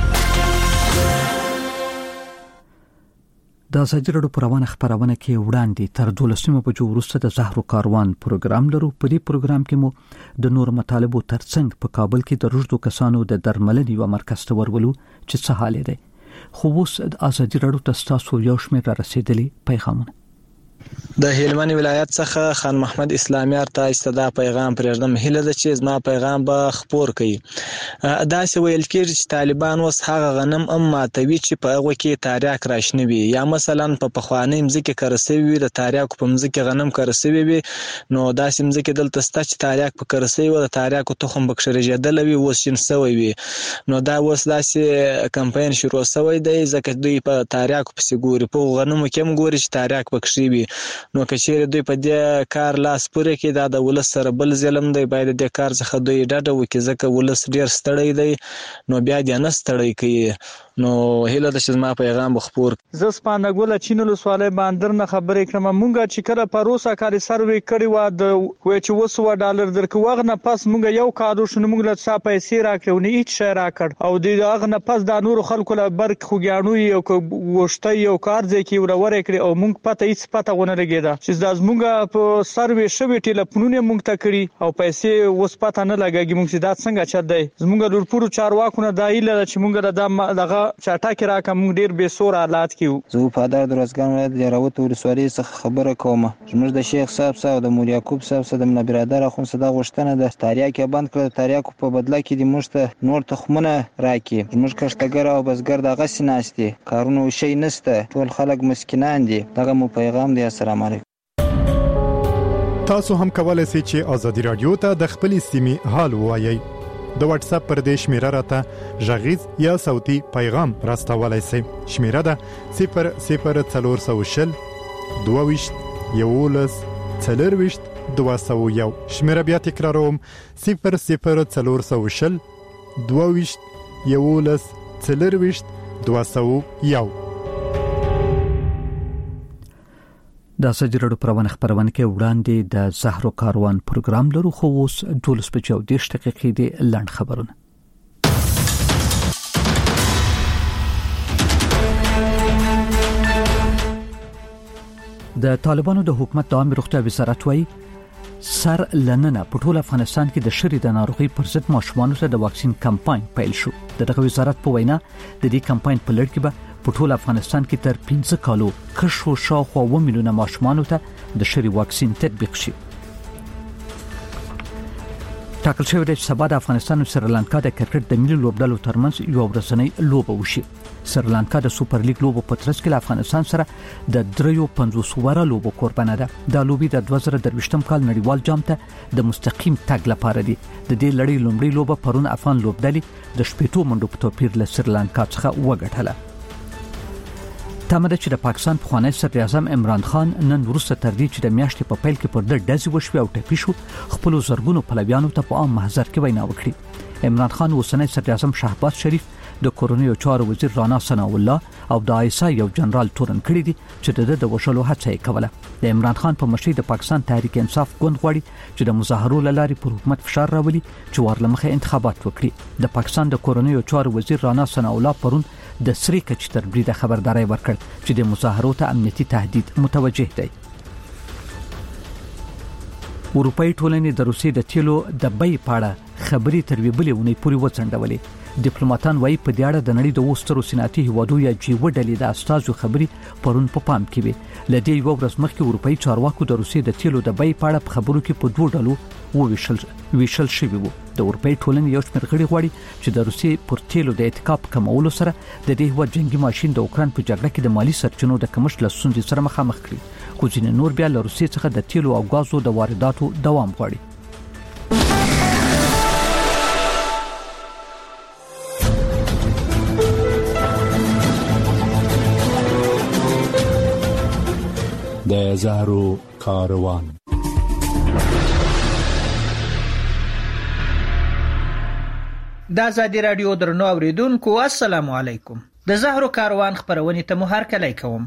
د ازادي رادیو پروانه خبرونه کې وړاندې تر 12 بجو وروسته د زهرو کاروان پروګرام لرو په دې پروګرام کې مو د نور مطالبو ترڅنګ په کابل کې د روزدو کسانو د درملنې و مرکز ته ورولو چې څه حال دی خو اوس د ازادي رادیو تاسو یو شمېر را رسیدلی پیغامونه د هلمند ولایت څخه خان محمد اسلامي ارتا استدا پیغام پرېږدم هله د چې زما پیغام به خبر کړي دا څه ویل کېږي چې طالبان وس هغه غنم ماتوي چې په هغه کې تاریخ راشنوي یا مثلا په پخوانی مزګه کرسوي د تاریخ په مزګه غنم کرسوي وي نو دا سیمزګه دلته ست چې تاریخ په کرسوي و د تاریخ تخم بکشرجدل وي وسین سوي وي نو دا وس داسې کمپاین شروع شوی دی ځکه دوی په تاریخ په سګوري په غنمو کې هم ګوري چې تاریخ بکشي وي نو کچېره دوی په دې کار لاس پورې کې دا د ولس سره بل ظلم دی باید د کار څخه دوی ډډه وکړي ځکه ولس ډیر ستړی دی نو بیا دې نه ستړی کوي نو هله د شزما پیغام خبر ز سپانګول چینلو سوالې باندې نه خبرې کړم مونږه چې کله پروسه کاری سروې کړی و د وې چې $200 درکوغ نه پس مونږ یو کارو شنو مونږ له څه پیسې راکړو نه هیڅ شی راکړ او د هغه نه پس د نور خلکو له برک خوګانو یو وشته یو کار ځکه ورور کړی او مونږ پته هیڅ پته ونه لګیدا چې د زمونږ په سروي شوی ټلیفونونه مونږ ته کړی او پیسې اوس پته نه لګیږي مونږ دا څنګه چل دی زمونږ لورپورو چارواکونه دا ایله چې مونږ دغه چاټاکي راکه مونږ ډیر بے سور حالات کیو. زه په اړه د روزګان ولایت جراوت ولسوالۍ څخه خبره کوم. زموږ د شیخ صاحب او د مولوی یعقوب صاحب د ملا برادر اخون صدا غوښتنه د تاریاکي بند کړ. تاریاکو په بدله کې د موږ نور تخمونه راکې. زموږ کښتګر او بزګر دغه سیناستي کارونه شي نشته. ټول خلک مسکینان دي. دغه مو پیغام دی. السلام علیکم. تاسو هم کولای شئ چې ازادي رادیو ته د خپل سیمې حال وایي. د واتس اپ پر دې شمیره راته ژغیز یا صوتي پیغام راستولای شئ. شمیره ده 00400 22 11 40 201. شمیره بیا تکراروم 00400 22 11 40 201. د سجرړو پرونه خبرونه کې وړاندې د زهرو کاروان پروګرام لرو خو اوس 12:20 دقیقې دی لاند خبرونه. د طالبانو د حکومت د عامه روغتیا وزارت وايي سر لننه په ټول افغانستان کې د شری د ناروغي پر ضد ماشومانو ته د واکسین کمپاین پیل شو. دغه وزارت په وینا د دې کمپاین په لړ کې به په ټول افغانستان کې تر 15 کالو کشو شاوخوا 1 میلیونه ماشومانو ته د شری واکسین تطبیق شي. ټاکل شوی دی چې سبا د افغانستان او سریلانکا د کرکټ د ملي لوبډلو ترمنځ یو ورځنۍ لوبه وشي. سریلانکا د سوپر لیګ لوبو په ترڅ کې له افغانستان سره د 53 وره لوبو قربانه ده. د لوبي د 2023م کال نړیوال جام ته د مستقیم تګ لپاره دي. د دې لړۍ لومړی لوبه پرون افغان لوبډلې د شپېتو منډو په توپیر له سریلانکا څخه وګټله. تمه ده چې د پاکستان پخوانی صدر اعظم عمران خان نن وروسته تر دې چې د میاشتې په پیل کې پر د ډزې وشوي او ټپي شو خپل زرګونو پلویانو ته په عام محضر کې وینا وکړي. عمران خان اوسنی صدر اعظم شهباز شریف د کورونیو چارو وزیر رانا ثنا الله او د آیسا یو جنرال تورن کړی دي چې د وشلو هڅه یې کوله. د عمران خان په مشرۍ د پاکستان تحریک انصاف ګوند غواړي چې د مظاهرو لاري پر حکومت فشار راولي چې ورلمخه انتخابات وکړي. د پاکستان د کورونیو چارو وزیر رانا ثنا الله پرون د سری کچ تر بریده خبرداري ورکړ چې د مظاهرو ته امنیتي تهدید متوجه دی. اروپאי ټولنې د روسیې د تیلو د بیې په اړه خبري تر ویبلې ونې پورې وڅنډولې. ډیپلوماټان وايي په دې اړه د نړۍ د وسترو صنعتي هیوادو یا جیو ډلې د استازو خبري پرون په پام کې وي. لدې یو ورځ مخکې اروپאי چارواکو د روسیې د تیلو د بیې په اړه په خبرو کې په دوه ډلو ویشل شوی وو. د اروپאי ټولنې یو شمېر غړي غواړي چې د روسیې پر تیلو د اتکاب کمولو سره د دې هوا جنگي ماشين د اوکران په جګړه کې د مالی سرچینو د کمښت له ستونزې سره مخامخ کړي. خو ځینې نور بیا له روسیې څخه د تیلو او غازو د وارداتو دوام غواړي. د زهرو کاروان. د آزادی رادیو درنو اوریدونکو السلام علیکم. د زهرو کاروان خبرونه ته مو هرکلی کوم.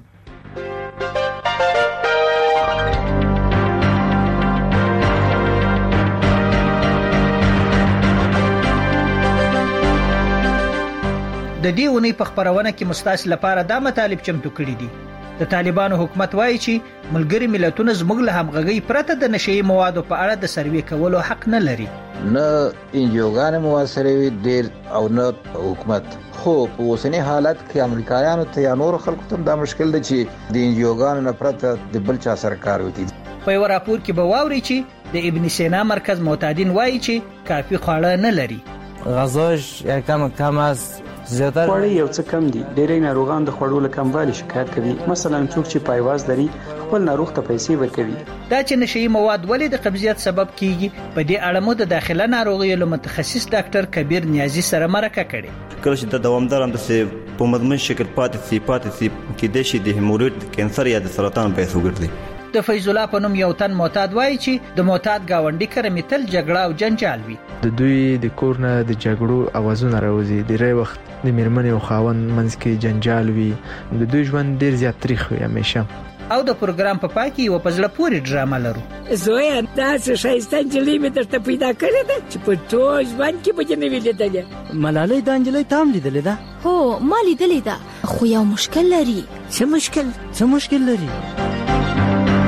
د دې ونې په خبرونه کې مستاس لپاره دا مطالب چمتو کړی دي. د طالبانو حکومت وایي چې ملګری ملتونه زموږ له همغږي پرته د نشئی موادو په اړه د سروې کولو حق نه لري. نه انجیوګان موثره وي ډیر او نه حکومت. خو په اوسنی حالت کې امریکایانو ته یا نور خلکو ته دا مشکل دی چې د انجیوګان نه پرته د بل چا سره کار وکړي. په یو راپور کې به واوري چې د ابن سینا مرکز معتادین وایي چې کافي خواړه نه لري. غذاش کم است زیاتره خواړه یو څه کم دي. ډېری ناروغان د خوړو له کموالي شکایت کوي. مثلا څوک چې پایواز لري خپل ناروغ ته پیسې ورکوي. دا چې نشئی مواد ولې د قبضیت سبب کیږي په دې اړه مو د داخله ناروغیو له متخصص ډاکټر کبیر نیازی سره مرکه کړې. کله چې د دوامدار اندسه په مدمن شکل پاتې سي کې د شي د هیموروید کانسر یا د سرطان باعث وګرځي. د فیض الله په نوم یو تن معتاد وایي چې د معتاد گاونډي کره متل جګړه او جنجال وي. د دوی د کورنه د جګړو اوازونه راوځي. ډېری وخت د میرمنې او خاوند منځ کې جنجال وي. د دوی ژوند ډېر زیات تریخ وي همیشه. او د پروګرام په پای کې یو پزړه پورې ډرامه لرو. زویا دا څه شایسته انجلۍ مې درته پیدا کړې ده چې په ټول ژوند کې به نه ویلې. ملالۍ دا انجلۍ تام لیدلې ده؟ هو ما لیدلې ده خو یو مشکل لري. څه مشکل لري؟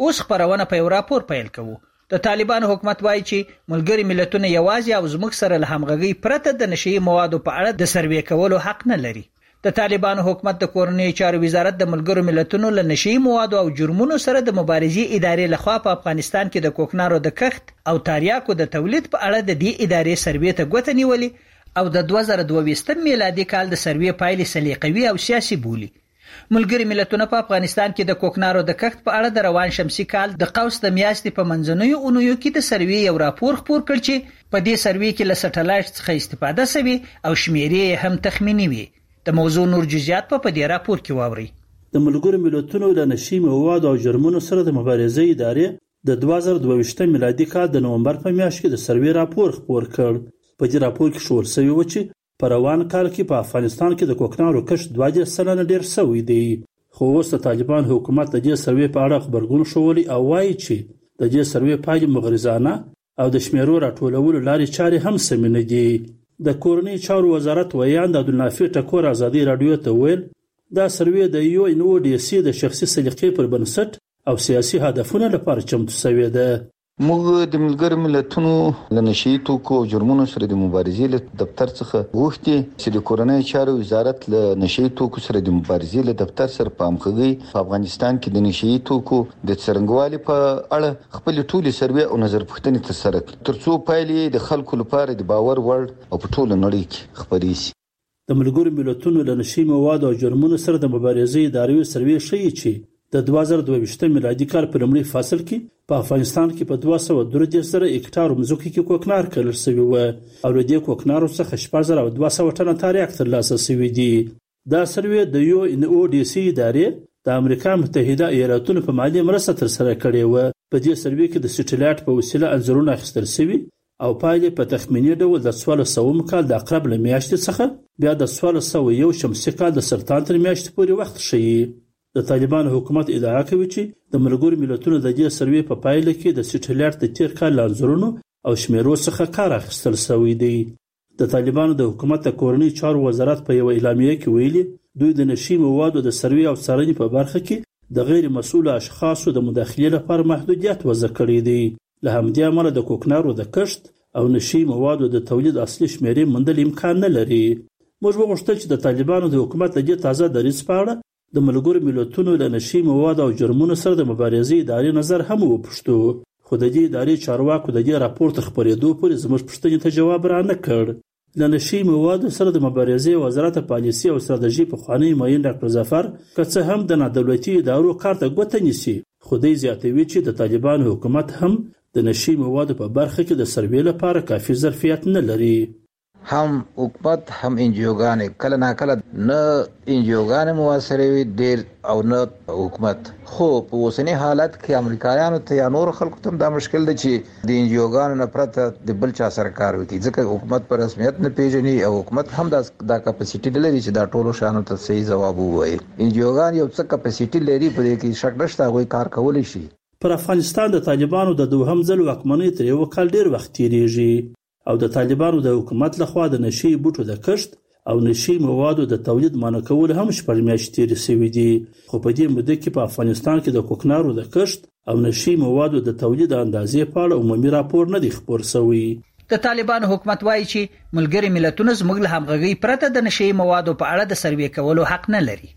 اوس خبرونه په یو راپور پیل کوو. د طالبانو حکومت وایي چې ملګری ملتونه یوازې او زموږ سره له همغږۍ پرته د نشئی موادو په اړه د سروې کولو حق نه لري. د طالبانو حکومت د کورنۍ چارو وزارت د ملګرو ملتونو له نشئی موادو او جرمونو سره د مبارزې ادارې لخوا په افغانستان کې د کوکنارو د کښت او تاریاکو د تولید په اړه د دې ادارې سروې ته ګوته نیولې او د 2022 میلادي کال د سروې پایلې سلیقوي او سیاسي بولي. ملګری ملتونه په افغانستان کې د کوکنارو د کښت په اړه د روان شمسي کال د قوس د میاشتې په منځنیو اونیو کې د سروې یو راپور خپور کړ چې په دې سروې کې له سټلایټ څخه استفاده شوی او شمیرې هم تخمینی وي. د موضوع نور جزئیات په دې راپور کې واوري. د ملګرو ملتونو د نشئی موادو او جرمونو سره د مبارزې ادارې د 2022 میلادي کال د نومبر په میاشت کې د سروې راپور خپور کړ. په دې راپور کې ښوول شوی و چې په روان کال کې په افغانستان کې د کوکنارو کښت 22% ډیر شوی دی. خو اوس د طالبان حکومت د دې سروې په اړه خبرګون شولی او وایي چې د دې سروې پایلې مغرضانه او د شمیرو راټولولو لارې چارې هم سمې نه دي. د کورنۍ چارو وزارت ویاند عبدالنافع ټکور ازادي رادیو ته ویل دا سروې د UNODC د شخصي سلیقې پر بنسټ او سیاسي هدفونو لپاره چمتو شوې ده. موږ د ملګرو ملتونو له نشئی توکو او جرمونو سره د مبارزې له دفتر څخه غوښتي چې د کورنۍ چارو وزارت له نشئی توکو سره د مبارزې له دفتر سره په همغږۍ په افغانستان کې د نشئی توکو د څرنګوالي په اړه خپل ټولي سروې او نظر پوښتنې ترسره کړي ترڅو پایلې د خلکو لپاره د باور وړ او په ټوله نړۍ کې خپرې شي. د ملګرو ملتونو له نشئی موادو او جرمونو سره د مبارزې ادارې سروې ښیي چې د 2022 میلادي کال په لومړي فصل کې په افغانستان کې په 233 زره هکټار ځمکې کې کوکنار کرل شوی و او له دې کوکنارو څخه 4200 ټنه تاریاک ترلاسه شوي دي. دا سروې د UNODC ادارې د امریکا متحده ایالاتونو په مالي مرسته ترسره کړې و. په دې سروې کې د سټلایټ په وسیله انځورونه اخیستل شوي او پایلې په تخمیني ډول د 1400 کال د عقرب له میاشتې څخه بیا د 1401 شمسي کال د سرطان تر میاشتې پورې وخت ښیي. د طالبانو حکومت ادعا کوي چې د ملګرو ملتونو د دې سروې په پایله کې د سټلایټ د تیر کال انځورونو او شمیرو څخه کار اخیستل شوی دی. د طالبانو د حکومت د کورنۍ چارو وزارت په یو اعلامیه کې ویلي دوی د نشئی موادو د سروې او څارنې په برخه کې د غیر مسؤل اشخاصو د مداخلې لپاره محدودیت وضع کړی دی. له همدې امله د کوکنارو د کښت او نشئی موادو د تولید اصلي شمیرې موندل امکان نه لري. موږ وغوښتل چې د طالبانو د حکومت د دې تازه دریځ په اړه د ملګرو ملتونو له نشئی موادو او جرمونو سره د مبارزې ادارې نظر هم وپوښتو خو د دې ادارې چارواکو د دې راپور تر خپرېدو پورې زموږ پوښتنې ته جواب را نه کړ. له نشئی موادو سره د مبارزې وزارت پالیسي او ستراتیژي پخوانی معین ډاکټر ظفر که څه هم د نادولتي ادارو کار ته ګوته نیسي خو دی زیاتوي چې د طالبانو حکومت هم د نشئی موادو په برخه کې د سروې لپاره کافي ظرفیت نه لري. هم حکومت هم انجیوګانې کله ناکله نه انجیوګانې موثرې وي ډېر او نه حکومت. خو په اوسني حالت کې امریکایانو ته یا نور خلکو ته دا مشکل دی چې د انجیوګانو نه پرته د بل چا سره کار وکړي ځکه حکومت په رسمیت نه پیژني او حکومت هم دا کپاسیټي نه لري چې دا ټولو شانو ته صحیح ځواب ووایي. انجیوګان یو څه کپاسیټي لري په دې کې شک نشته هغوی کار کولی شي. پر افغانستان د طالبانو د دوهم ځل واکمنۍ تر یو کال ډیر وخت تیریږي او د طالبانو د حکومت لخوا د نشئی بوټو د کښت او نشئی موادو د تولید منع کول هم 6 میاشتې تیرې شوي دي. خو په دې موده کې په افغانستان کې د کوکنارو د کښت او نشئی موادو د تولید اندازې په اړه عمومي راپور نه دی خپور شوی. د طالبانو حکومت وایي چې ملګری ملتونه زموږ له همغږۍ پرته د نشئی موادو په اړه د سروې کولو حق نه لري.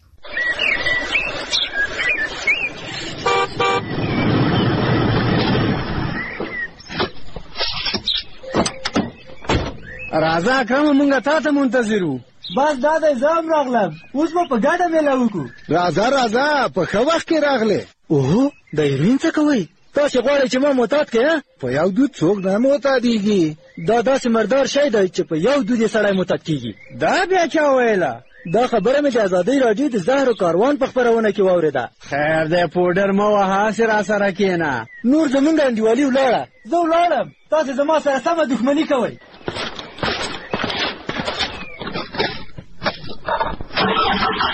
راځه اکرم مونږه تا ته منتظر وو. بس دا د ځام راغلم اوس به په ګډه میله وکړو. راځه په ښه وخت کې راغلې. اوهو د ایرین څه کوئ؟ تاسې غواړئ چې ما معتاد کړې؟ په یو دود څوک نه معتادېږي. دا داسې مردار شی دی چې په یو دود یې سړی معتاد کېږي. دا بیا چا ویله؟ دا خبره مې د ازادۍ راډیو د زهرو کاروان په خپرونه کې واورېده. خیر دی پوډر مه وهه هسې راسره کښېنه. نور زمونږ انډیوالي ولاړه. زه ولاړم تاسې زما سره سمه دښمني کوئ.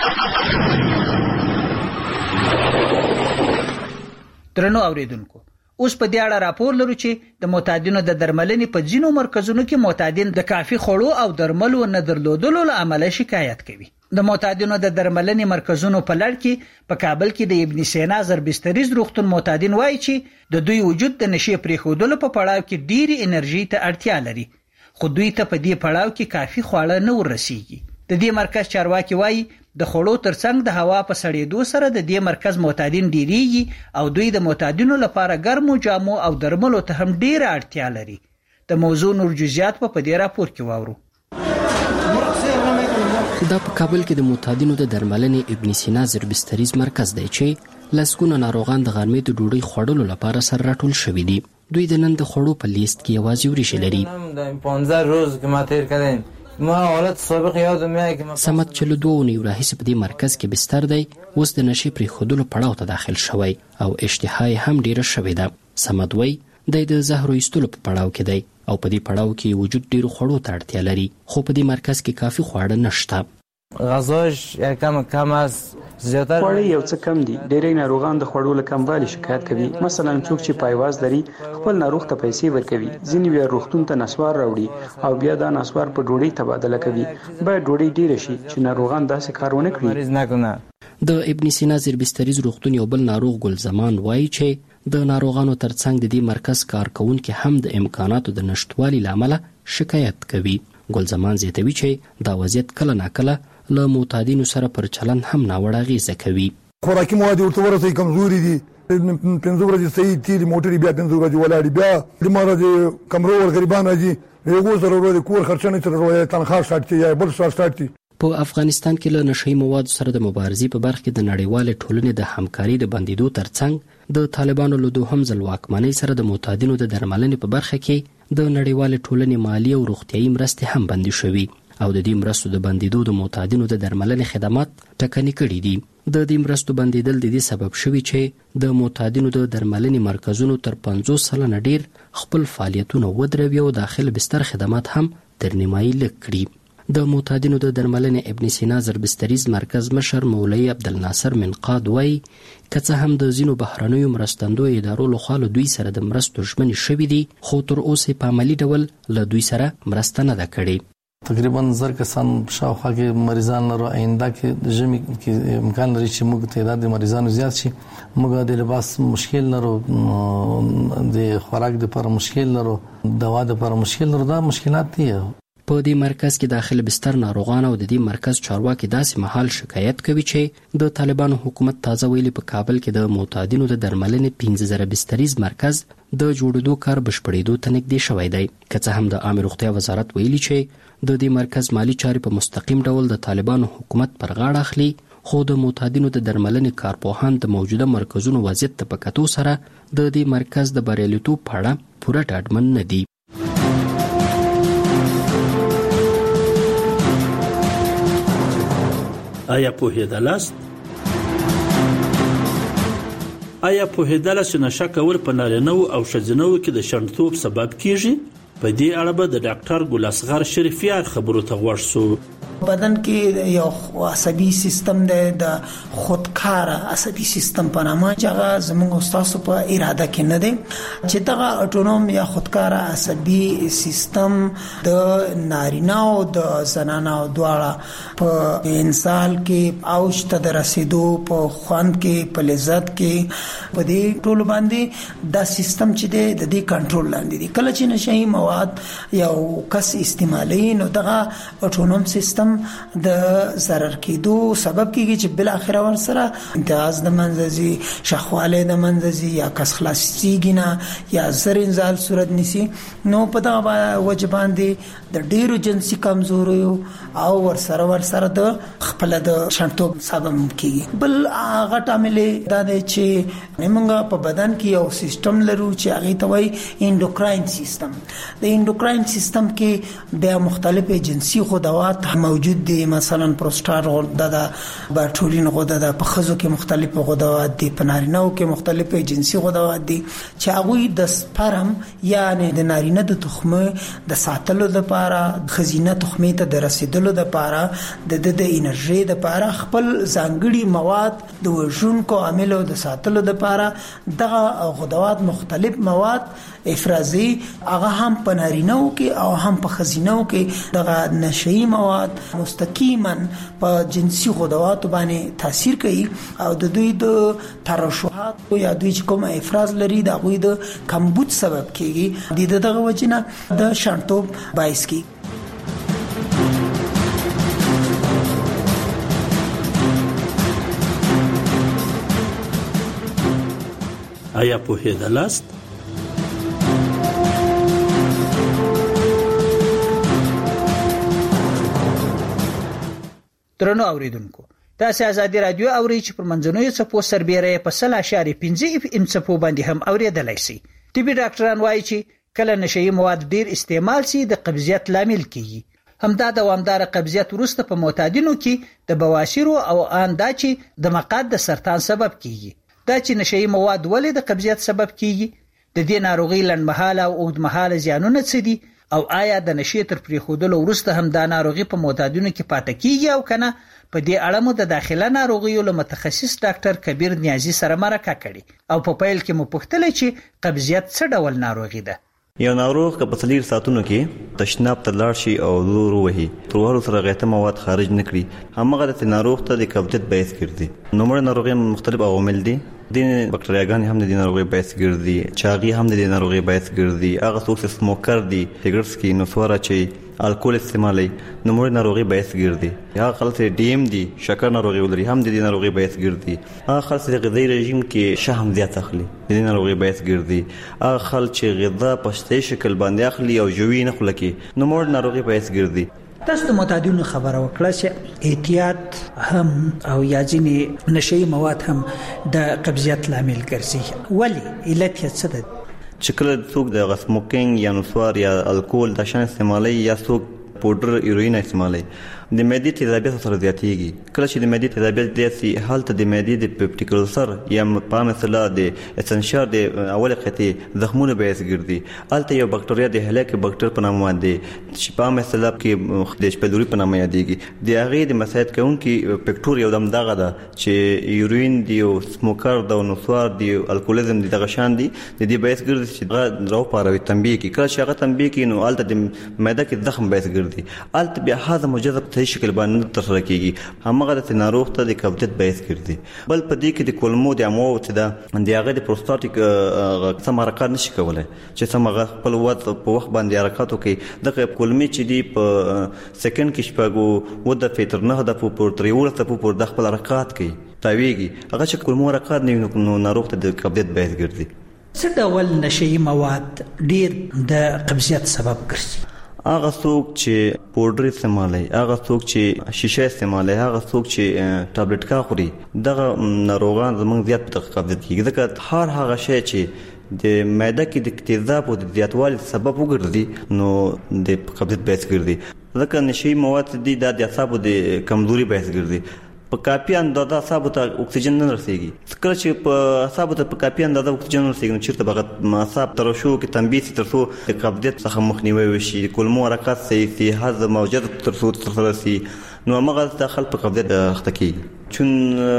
درنو اوریدونکو اوس په دې اړه راپور لرو چې د معتادینو د درملنې په ځینو مرکزونو کې معتادین د کافي خوړو او درملو نه درلودلو له امله شکایت کوي. د معتادینو د درملنې مرکزونو په لړ کې په کابل کې د ابن سینا زربستریز روغتون معتادین وایي چې د دوی وجود د نشي پریښودلو په پړاو کې ډېری انرژي ته اړتیا لري، خو دوی ته په دې پړاو کې کافي خواړه نه ورسیږي. د دې مرکز چارواکي وایي د خوړو ترڅنګ د هوا په سړېدو سره د دې مرکز معتادین ډیریږي او دوی د معتادینو لپاره ګرمو جامو او درملو ته هم ډیره اړتیا لري. د موضوع نور جزئیات په دې راپور کې واورو. دا په کابل کې د معتادینو د درملنې ابن سینا زربستریز مرکز دی چې لسګونه ناروغان د غرمې د ډوډۍ خوړلو لپاره سره راټول شوي دي. دوی د نن د خوړو په لیست کې یوازې وریښې لري. د 15 روز کې ما تیر کړم. ما حالت سابق یادم میاد که سمت چې له 2 اونیو راهیسې په دې مرکز کې بستر دی، اوس د نشي پریښودلو پړاو ته داخل شوی او اشتها هم ډیره شوې ده. سمت وایي د زهرو ایستلو په پړاو کې دی او په دې پړاو کې وجود ډیرو خوړو ته اړتیا لري، خو په دې مرکز کې کافي خواړه نشته. غذاش کم است زیاتره خواړه یو څه کم دي. ډېری ناروغان د خوړو له کموالي شکایت کوي. مثلا څوک چې پایواز لري خپل ناروغ ته پیسې ورکوي، ځینې بیا روغتون ته نسوار راوړي او بیا دا نسوار په ډوډۍ تبادله کوي. باید ډوډۍ ډیره شي چې ناروغان داسې کار ونه کړي. د ابن سینا زربستریز روغتون یو بل ناروغ ګل زمان وایي چې د ناروغانو ترڅنګ د دې مرکز کارکونکي هم د امکاناتو د نشټوالي لامل شکایت کوي. ګل زمان زیاتوي چې دا وضعیت کله ناکله له معتادینو سره پر چلن هم ناوړه اغیزه کوي. خوراکي مواد ورته ورسي کمزوري دي، 15 ورځې صحیح تیری موټرې بیا 15 ورځې ولاړې بیا د مارځ کمرو ور غریبان راځي یو سره ورته کور خرچنه تر وروي تنخواه ساتي یا بل څه ساتي. په افغانستان کې له نشئی موادو سره د مبارزې په برخه کې د نړیوال ټولنې د همکاري د بندیدو ترڅنګ د طالبانو له دوهم ځل واکمنۍ سره د معتادینو د درملنې په برخه کې د نړیوال ټولنې مالی او روغتیايي مرستې هم بندي شوې او د دې مرستو د بندیدو د معتادینو د درملنې خدمات ټکني کړي دي. د دې مرستو بندیدل د دې سبب شوي چې د معتادینو د درملنې مرکزونو تر 50 سلنه ډیر خپل فعالیتونه ودروي او داخل بستر خدمات هم تر نیمایي لږ کړي. د معتادینو د درملنې ابن سینا زربستریز مرکز مشر مولوی عبدالناصر منقاد وایي که څه هم د ځینو بهرنیو مرستندو ادارو لخوا له دوی سره د مرستو ژمنې شوي دي، خو تر اوسه په عملي ډول له دوی سره مرسته نه ده کړې. تقریبا 1000 کسان شاوخوا کې مریضان لرو. آینده کې د ژمي کې امکان لري چې موږ تعداد د مریضانو زیات شي. موږ د لباس مشکل لرو، د خوراک لپاره مشکل لرو، دوا لپاره مشکل لرو. دا مشکلات دي. په دې مرکز کې داخل بستر ناروغان او د دې مرکز چارواکي داسې مهال شکایت کوي چې د طالبانو حکومت تازه ویلي په کابل کې د معتادینو د درملنې 15000 بستریز مرکز د جوړېدو کار بشپړېدو ته نږدې شوی دی. که څه هم د عامه روغتیا وزارت ویلي چې د دې مرکز مالی چارې په مستقیم ډول د طالبانو حکومت پر غاړه اخلي، خو د معتادینو د درملنې کارپوهان د موجوده مرکزونو وضعیت ته په کتو سره د دې مرکز د بریالیتوب په اړه پوره ډاډمن نه دي. آیا پوهېدلاست چې نشه کول په نارینه‌و او ښځینه‌و کې د شنډتوب سبب کیږي؟ په دې اړه به د ډاکټر ګل اصغر شریفیار خبرو ته غوږ شو. بدن کې یو عصبي سیستم د خودکار عصبي سیستم په نامه چې هغه زموږ استادو په اراده کې نه دی، چې دا اټونوم یا خودکار عصبي سیستم د نارینه او د زنانه دواړه په انسان کې اوج ته رسیدو، په خوند کې، په لذت کې، په دې ټول باندې دا سیستم چې د دې کنټرول لاندې دی. کله چې نشئی مواد یو کس استعمالي نو دا اټونوم سیستم د ضرر کېدو سبب کیږي چې بل اخر ور سره امتیاز د منځي، شخواله د منځي یا کس خلاصيږي نه یا زر انزال صورت نسی. نو په دا وجبان دي د ډیرو جنسي کمزوري او ور سره د خپل د شنټوب سبب کیږي. بل هغه عامل دا دی چې موږ په بدن کې یو سیستم لرو چې هغه ته وایي انډوکراین سیستم. د انډوکراین سیستم کې بیا مختلفه جنسي خدوات موجود دي. مثلا پروستات غده ده، بارټولین غده ده، په خزو کې مختلف غدوات دي، په نارینه‌و کې مختلف جنسي غدوات دي چې هغه د سپرم یعنی د نارینه د تخمه د ساتلو لپاره، خزینه تخمه ته د رسیدلو لپاره، د انرژي لپاره خپل ځانګړي مواد د وژونکو عاملو د ساتلو لپاره دغه غدوات مختلف مواد افرازي هغه هم په نارینه‌و کې او هم په خزینه‌و کې دغه نشئی مواد مستقیما په جنسي غدوات باندې تاثیر کوي او د دوی د ترشحات یا دوی چې کوم افراز لري د غوي د کمبود سبب کیږي. د دغه وجنه د شانتوب باعث کی. آیا پوهیدلاست؟ درنو اوریدونکو، تاسو ازادي رادیو اورئ چې پر منځنوي څپو سربېره په 0.5 اف ام څپو باندې هم اوریدلای شئ. طبي ډاکټران وایي چې کله نشئی مواد ډیر استعمال شي د قبضیت لامل کیږي. همدا دوامدار قبضیت وروسته په معتادینو کې د بواسیر او ان دا چې د مقعد د سرطان سبب کیږي. دا چې نشئی مواد ولې د قبضیت سبب کیږي، د دې ناروغي لنډمهاله او اوږدمهاله زیانونه څه دي، او آیا د نشي تر پریښودلو وروسته هم دا ناروغي په معتادینو کې پاتې کیږي او کنه. په دې اړه مو د داخله ناروغیو له متخصص ډاکټر کبیر نیازی سره مرکه کړې او په پیل کې مو پوښتنه چې قبضیت څه ډول ناروغي ده. یو ناروغ که په 4 ساعتونو کې تشناب ته لاړ شي او زور وهي تر وهلو سره غیته مواد خارج نه کړي، همغه د ناروغ ته د قبضیت باعث ګرځي. نوموړه ناروغي مختلف عوامل دي. د بکټریاګان هم د ناروغي باعث ګرځي، چاغي هم د ناروغي باعث ګرځي. هغه څوک چې سموکر دي، سیګریټ سکي، نسواره چې الکول استعمالي، نوموړه ناروغي باعث ګرځي. هغه خلک چې ډي ام دي، شکر ناروغي ولري، هم د ناروغي باعث ګرځي. هغه خلک چې غذایی رژیم کې شحم زیات اخلي، د ناروغي باعث ګرځي. هغه خلک چې غذا په شته شکل باندې اخلي او جوی نه خلکي، نوموړه ناروغي باعث ګرځي. تاسو د معتادینو خبره وکړه چې احتیاط هم او یا ځینې نشئی مواد هم د قبضیت لامل ګرځي. ولی علت یې څه ده؟ چې کله څوک د سموکینګ یا نسوار یا الکول د شان استعمالي یا څوک پودر ایروین استعمالي، د معدې تیزابیت سره زیاتېږي. کله چې د معدې تیزابیت زیات شي، هلته د معدې د پیپټیک ألسر یا په مثلا د اسنشار د اول قطعه زخمونه باعث ګرځي. هلته یو بکټریا د هلاک بکټر په نامه باندې چې په مثلا کې د شپلوري په نامه یادېږي، د هغه د مساعد کوونکی فکټور یو دم دغه ده چې یورین دی او سموکر د نسوار دی الکولیزم دی دغه شان دی، د دې باعث ګرځي چې راو پاروي تنبیه کی. کله چې هغه تنبیه کی نو هلته د معده کې زخم باعث ګرځي، هلته بیا هضم مجذب صحیح شکل باندې ترسره کیږي، همغه د ناروغ ته د قبضیت باعث ګرځي. بل په دې کې د کولمو د امو چې دا د هغه د پروستاتیک سم حرکت نشي کولای چې سمغه خپل وخت په وخت باندې حرکت وکړي. دغه کولمې چې دی په سکند کې شپږو و د فیتر نه د په تریول ته په د خپل حرکت کوي تاویږي. هغه چې کولمو حرکت نه نو ناروغ ته د قبضیت باعث ګرځي. څه ډول نشئی مواد ډیر د قبضیت سبب ګرځي؟ هغه څوک چې پودر استعمالي، هغه څوک چې شیشه استعمالي، هغه څوک چې ټابلیټ کا خوري، دغه ناروغان زموږ زیات په قبضیت کېږي. ځکه هغه شی چې د معده کې د تیزاب او د زیاتوالي سبب وګرځي نو د قبضیت باعث ګرځي. ځکه نشئی مواد دي د اعصابو د کمزوري باعث ګرځي. په کافي اندازه اعصابو ته اکسیجن نه رسیږي. کله چې په اعصابو ته په کافي اندازه اکسیجن رسیږي نو چیرته به اعصاب ترشو کې تنبیه تر څو د قبضیت څخه مخنیوي وشي، کولمو حرکت صحیح شي، هضم او جذب تر څو ترسره شي، نو هغه داخل په قبضیت اخته کیږي. چون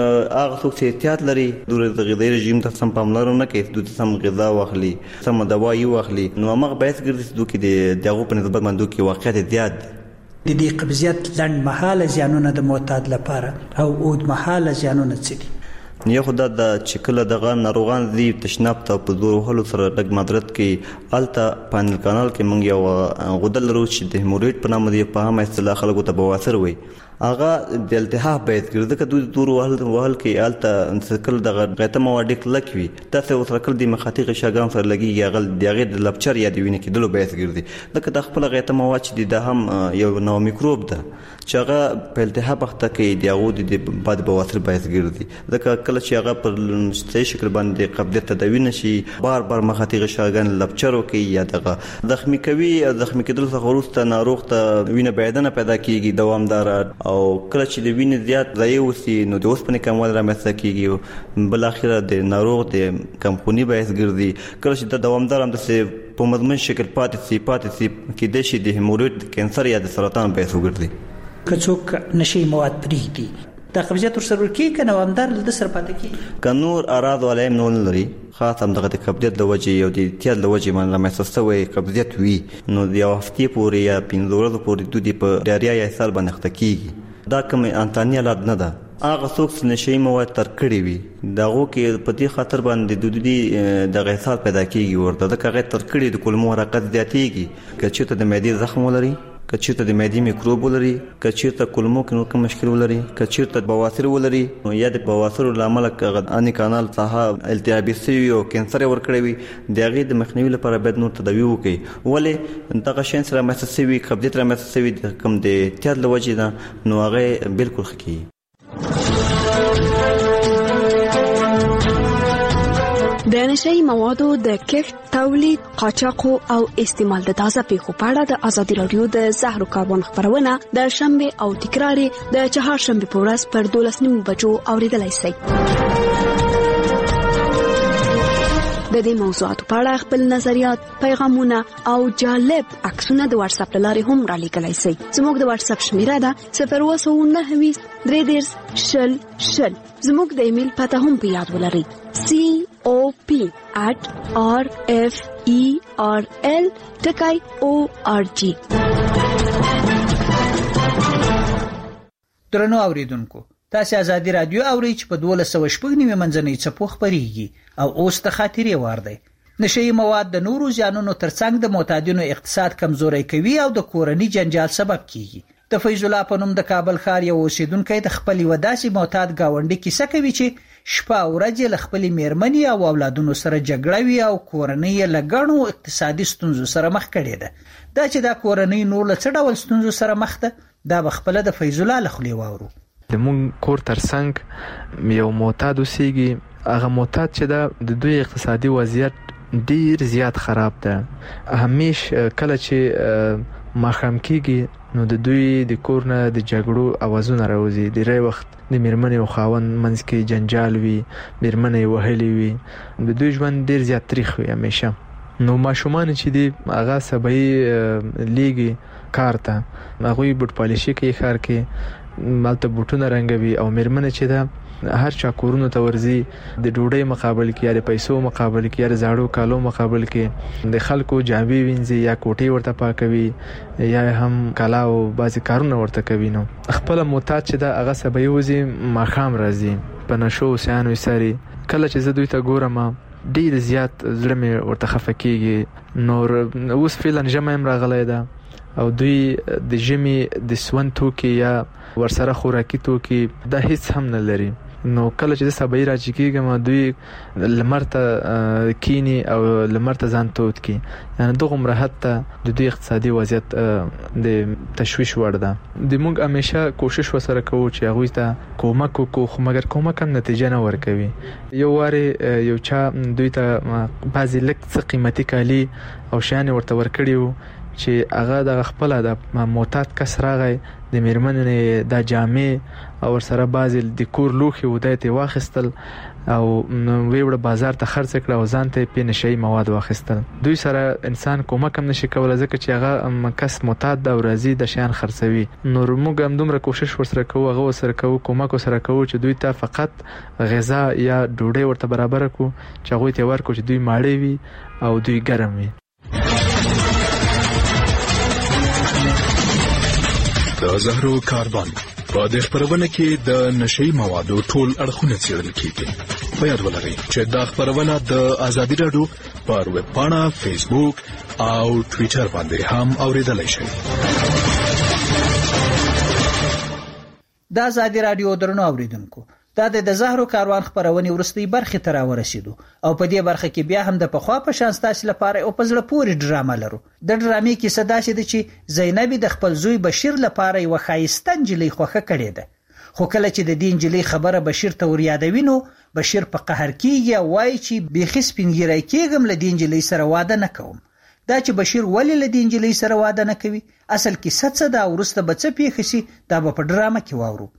هغه څوک چې احتیاط لري، د غذایی رژیم ته سم پاملرنه کوي، د سم غذا واخلي، سم دوايي واخلي، نو هغه باعث ګرځي چې دغه په نسبت باندې کې واقعیت زیات دي. د دې قبضیت لنډمهاله زیانونه د معتاد لپاره او اوږدمهاله زیانونه څه دي؟ یو خدای د چې کله دغه ناروغان دي تشناب ته په زور وهلو سره ډګ مدرت کې الته پانل کانال کې مونږ یو غدل لرو چې د هیموریډ په نامه دی، په عامه اصطلاح خلکو ته بواسیر وایي. هغه د التهاب باید ګرځي که دوی دور وهل کې الته کله د غیته مواد کلک وي تاسو وسره کله د مخاطي غشاګان سره لګي هغه د هغه د لپچر یا د وینې کېدلو باید ګرځي لکه د خپل غیته مواد چې د هم یو نو میکروب ده چې هغه په التهاب وخت کې د هغه د باد بواسیر باید ګرځي لکه کله چې هغه په مستعصي شکل باندې قبضه تداوی نشي بار مخاطي غشاګان لپچر کوي یا دغه زخمی کوي زخمی کېدل څخه وروسته ناروغ ته وینه بایدنه پیدا کیږي دوامدار او کله چې د وینې زیات ضایع وسی نو د اوسپنې کموالی رامنځته کیږي بل اخره د ناروغ د کمخوني باعث ګرځي کله چې د دوامدار همداسې په مزمن شکل پاتې سي کېدای شي د هیموروید کینسر یا د سرطان باعث وګرځي که څوک نشي مواد پرېږدي د قبضیت ورسره ورکېږي که دوامدار د سره پاتې کېږي که نور اعراض والا هم نه لري خاص هم دغه د قبضیت له وجې او د اعتیاد له وجې باندې رامنځته شوی قبضیت وي نو د یو هفتې پورې یا 15 ورځو پورې دوی په ډایریا یا اسهال باندې اخته کېږي دا کوم انتاني حالات نه ده هغه څوک چې نشي مواد تر کړی وي دغه کې په دې خاطر باندې د دغه اسهال پیدا کېږي ورته د هغه تر کړی د کولمو حرکت زیاتېږي که چېرته د معدې زخم ولري که چېرته د معدې میکروب ولري که چېرته کولمو کې نور کوم مشکل ولري که چېرته بواسیر ولري یا د بواسیر له امله اني کانال څخه التهابي شوي او کینسر ورکړی وي د هغې د مخنیوي لپاره باید نور تداوي وکړي ولې دغه شیان سره رامنځته شوي قبضیت رامنځته شوي کوم د اعتیاد له وجې نه نو هغه بالکل ښه کېږي د نشئی موادو د کښت تولید قاچاق او استعمال د تازه پیښو په اړه د ازادي رادیو د زهر کاربن خبرونه د شنبه او تکرار د چهارشنبه په ورځ پر 12:09 بجو اوریدلای شئ د دې موضوعاتو په اړه خپل نظریات پیغامونه او جالب عکسونه د واتس اپ لارې هم را لیکلای شئ زموږ د واتس اپ شمیره ده 029 310 زموږ د ایمیل پته هم په یاد ولرئ cop@referl.org درنو اوریدونکو تاسو ازادي رادیو اورئ چې په 12:09 منځنۍ څپو خبريږي او اوس ته خاطرې وار دی نشئی مواد د نورو ځانونو ترڅنګ د معتادینو اقتصاد کمزوري کوي او د کورنۍ جنجال سبب کیږي د فیض الله په نوم د کابل ښار یو اوسیدونکو د خپل وداسي معتاد گاونډي کیسه کوي چې شپه ورځ له خپل میرمنې او اولادونو سره جګړه وی او کورنۍ له ګڼو اقتصادي ستونزو سره مخ کړي ده دا چې دا کورنۍ نور له څه ډول ستونزو سره مخ ده دا بخپله د فیض الله لخلي واورو د مونږ کور ترڅنګ یو معتاد اوسېږي هغه معتاد چې دا د دوی اقتصادي وضعیت ډیر زیات خراب ده همیش کله چې ماښام کېږي نو د دوی د کور نه د جګړو اوازونه راوځي ډېری وخت د میرمنې او خاوند منځ کې جنجال وي میرمنې یې وهلې وي د دوی ژوند ډېر زیات تریخ وي همیشه نو ماشومان چې دي هغه سبایي لیږي کار ته هغوی بوټ پالیشي کوي ښار کې هلته بوټونه رنګوي او میرمنې چې ده هر چا کورونو ته ورځي د ډوډۍ مقابل کې یا د پیسو مقابل کې یا د زاړو کالو مقابل کې د خلکو جامې وینځي یا کوټې ورته پاکوي یا هم کالا او بعضې کارونه ورته کوي نو خپله معتاد چې ده هغه سبا یوځي ماښام راځي په نشو سیانو ساري کله چې زه دوی ته ګورم ډېر زیات زړه مې ورته خفه کېږي نور اوس فعلا ژمی هم راغلی ده او دوی د ژمي د سون توکي یا ورسره خوراکي توکي دا هیڅ هم نه لري نو کله چې سبا راځي کېږم دوی لمر ته کینی او لمر ته ځان تود کی یعنی دغه مرحله ته د دوی اقتصادي وضعیت د تشویش وړ ده د موږ همیشه کوشش وسره کوو چې هغه ته کومک وکړو خو مګر کومک هم نتیجه نه ورکوي یو واره یو چا دوی ته بعضی لک څه قیمتي کالی او شان ورته ورکړیو چې هغه د خپل د معتاد کس راغی د میرمنې د جامې او سره بعضی د کور لوخي ودایته واخستل او ویوړه بازار ته خرڅ کړ او ځان ته په نشئی مواد واخستل دوی سره انسان کومک هم نشي کولای ځکه چې هغه کس معتاد د ورځي د شیان خرڅوي نور موږ هم دومره کوشش ورسره کوو هغه سره کوو کومک سره کوو چې دوی ته فقط غذا یا ډوډۍ ورته برابر کو چې هغه ته ورکو چې دوی ماړې وي او دوی ګرم وي د زهرو کاربن په دې خبرونه کې د نشئی موادو ټول اړخونه څېړل کیږي په یاد ولرئ چې دا خبرونه د ازادي رادیو پر ویب پاڼه فیسبوک او ټوئیټر باندې هم اوریدلای شئ د ازادي رادیو درنو اوریدونکو، دا د زهرو کاروان خبرونې ورستۍ برخې ته راورسېدو او په دې برخه کې بیا هم د پخوا په شان ستاسو لپاره او په زړه پورې ډرامه لرو. د ډرامې کیسه داسې ده چې زینب د خپل زوی بشیر لپاره یو ښایسته نجلۍ خوښه کړې ده، خو کله چې د دې نجلۍ خبره بشیر ته وریادوي نو بشیر په قهر کېږي او وایي چې بیخي سپینګیری کېږم له دې نجلۍ سره واده نه کوم. دا چې بشیر ولې له دې نجلۍ سره واده نه کوي، اصل کیسه څه ده او وروسته به څه پیښ شي، دا به په ډرامه کې واورو.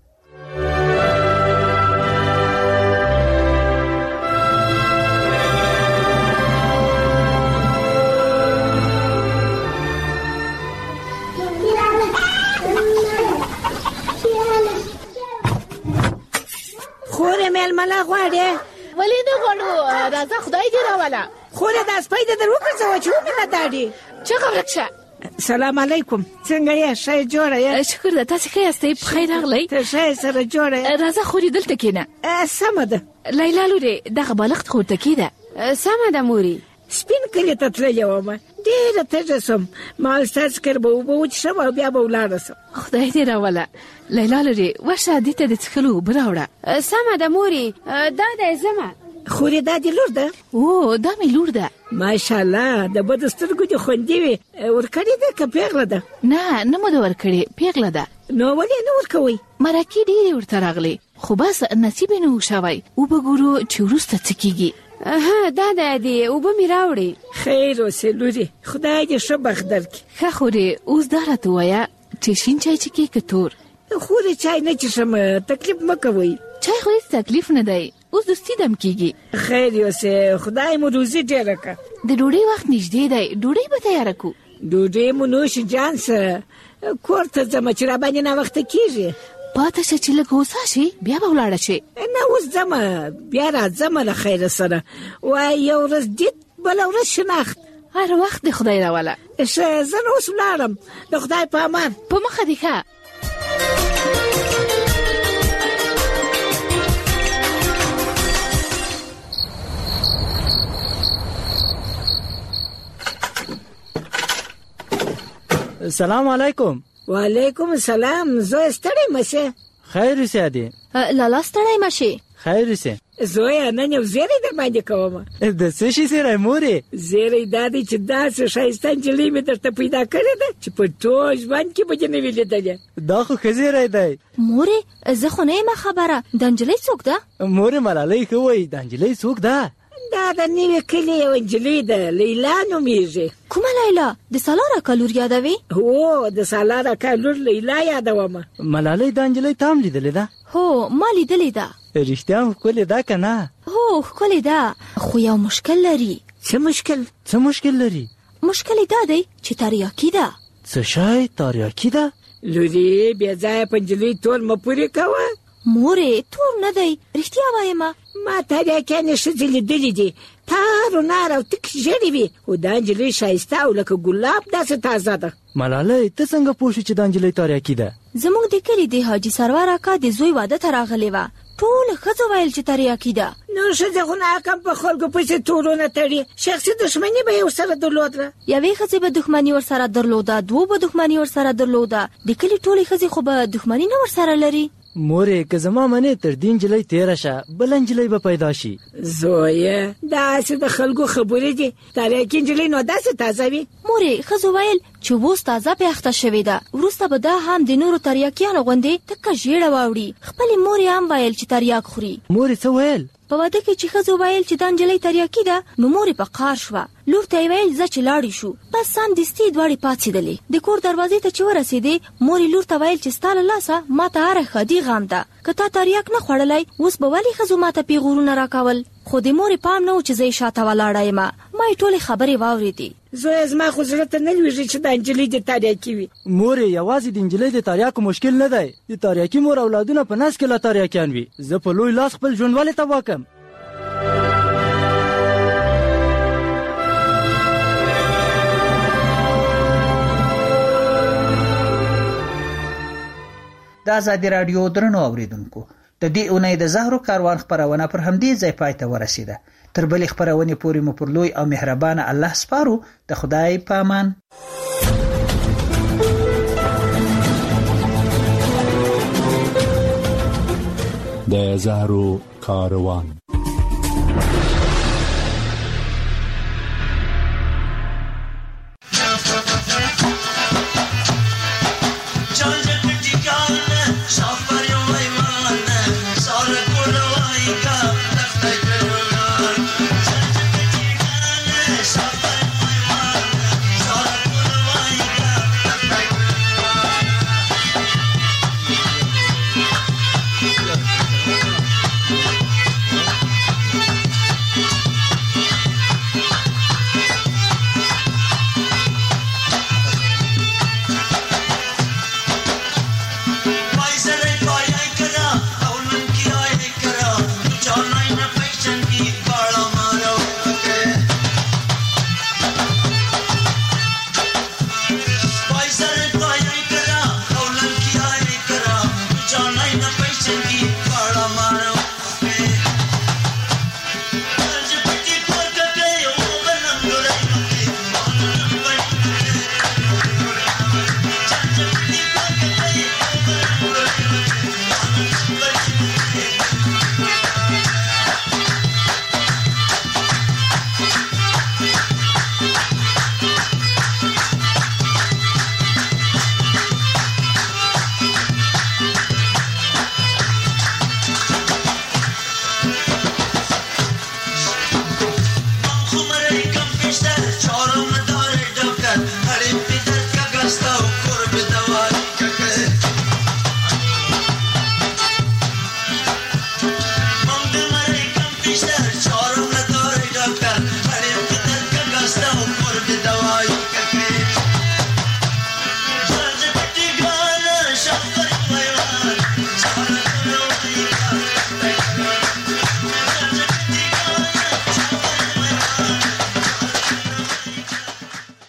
خورې میلمله غواړې؟ ولې نه غواړو، راځه خدای دې راوله. خورې دا سپی دې در وګرځوه چې ومې نه داړي. چغه ورک شه. سلام علیکم، څنګه یې؟ ښه جوړه یې؟ شکر ده، تاسې ښه یاستئ؟ په خیر راغلی. ته ښه سره جوړه یې؟ راځه خورې دلته کښېنه. سمه ده. لیلا لورې دغه بالښت خو ورته کېده. سمه ده مورې. سپین کلي ته تللې ومه، ډېره تږه سوم، ما ستاسو کر به اوبه وڅښم او بیا به ولاړه سم. خدای دې راوله. لیلا لورې ورشه دې ته د څښلو اوبه راوړه. سمه ده مورې، دا دی ځمه. خورې دا دې لور ده؟ او دا مې لور ده. ماشاءالله، د بدو سترګو دې خوندې وي. ورکړې ده که پیغله ده؟ نه مو ده ورکړې، پیغله ده. نو ولې نه ورکوئ؟ مرکې ډېرې ورته راغلې خو بس نصیب یې نه و شوی. اوبه ګورو چې وروسته څه کېږي. دا دی اوبه مې راوړې. خیر اوسې لورې، خدای دې ښه بخت درکړي. ښه خورې، اوس دا راته ووایه چې شین چای څښې که تور؟ خورې چای نه څښم، تکلیف مه کوئ. چای خو هېڅ تکلیف نه دی، اوس دوستي دم کېږي. خیر اوسې، خدای مو روزي ډېره کړه. د ډوډۍ وخت نږدې دی، ډوډۍ به تیاره کړو. ډوډۍ مو نوش جان سره کور ته ځمه چې راباندې ناوخته کېږي. پاته شه چې لږ هوسا شي بیا به ولاړه شي. نه اوس ځمه، بیا راځمه له خیره سره. وایي یو ورځ دید بله ورځ شناخت. هر وخت د خدای راوله. ښه زه نو اوس ولاړم، د خدای په امان. په مخه دې ښه. سلام علیکم. وعلیکم السلام. زوی ستړی مشه؟ خیر اوسې دی. لالا ستړی مشه؟ خیر اوسې. زوی نن یو زیری در باندې کوم. د څه شي زیری مورې؟ زیری دا دی چې داسې ښایسته نجلۍ مې درته پیدا کړې ده چې په ټول ژوند کې به دې نه وي لیدلې. دا خو ښه زیری دی. مورې زه خو نه یم خبره، دا نجلۍ څوک ده؟ مورې ملالۍ ښه وایي، دا نجلۍ څوک ده؟ دا د نوي کلي یو نجلۍ ده، لیلا نومیږي. کومه لیلا؟ د سالار اکا لور یادوي؟ هو د سالار اکا لور لیلا یادومه. ملالۍ دا نجلۍ تا هم لیدلې ده؟ هو ما لیدلې ده. رښتیا هم ښکلې ده که نه؟ هو ښکلې ده، خو یو مشکل لري. څه مشکل؟ څه مشکل لري؟ مشکل یې دا دی چې تریاکي ده. څه شی تریاکي ده؟ لورې بې ځایه په نجلۍ تور مه پورې کوه. مورې تور نه دی، رښتیا وایمه. ما تریاکیانې ښځې لیدلې دي، تار و نار او تک ژېړې وي، خو دا نجلۍ ښایسته او لکه ګلاب داسې تازه ده. ملالۍ ته څنګه پوه شو چې دا نجلۍ تریاکي ده؟ زموږ د کلي د حاجي سرور اکا د زوی واده ته راغلې وه، ټولو ښځو ویل چې تریاکي ده. نو ښځې خو ناکام په خلکو پسې تورونه تړي، شخصي دښمني به یې ورسره درلوده. یوې ښځې به دښمني ورسره درلوده، دوو به دښمني ورسره درلوده، د کلي ټولې ښځې خو به دښمني نه ورسره لري. مورې که زما منې تر دې نجلۍ تېره شه، بله نجلۍ به پیدا شي. زویه داسې د خلکو خبرې دي، تریاکي نجلۍ نو داسې تازه وي. مورې ښځو ویل چې اوس تازه پیاخته شوې ده، وروسته به دا هم د نورو تریاکیانو غوندې تکه ژېړه واوړي. خپلې مورې هم ویل چې تریاک خوري. مورې څه ویل؟ په واده کې چې ښځو ویل چې دا نجلۍ تریاکي ده، نو مورې په قهر شوه. لور ته یې ویل ځه چې لاړې شو. بس سمدستي دواړې پاڅېدلې. د کور دروازې ته چې ورسېدې، مورې لور ته ویل چې ستا له لاسه ما ته هره ښادي غم ده، که تا تریاک نه خوړلی اوس به ولې ښځو ما ته پیغورونه راکول. خو د مورې پام نه و چې زه یې شاته ولاړه یمه. ما یې ټولې خبرې واورېدې. زویه زما خو زړه ته نه لوېږي چې دا نجلۍ د تریاکي وي. مورې یوازې د نجلۍ د تریاکو مشکل نه دی، د تریاکي مور اولادونه په نس کې له تریاکیان وي. زه په لوی لاس خپل ژوند ولې تباه کړم؟ د ازادي راډیو درنو اوریدونکو، د دې اونۍ د زهرو کاروان خبرونه پر همدې ځای پای ته ورسېده. تر بلې خبرونې پورې مو پر لوی او مهربانه الله سپارو. د خدای په امان. د زهرو کاروان.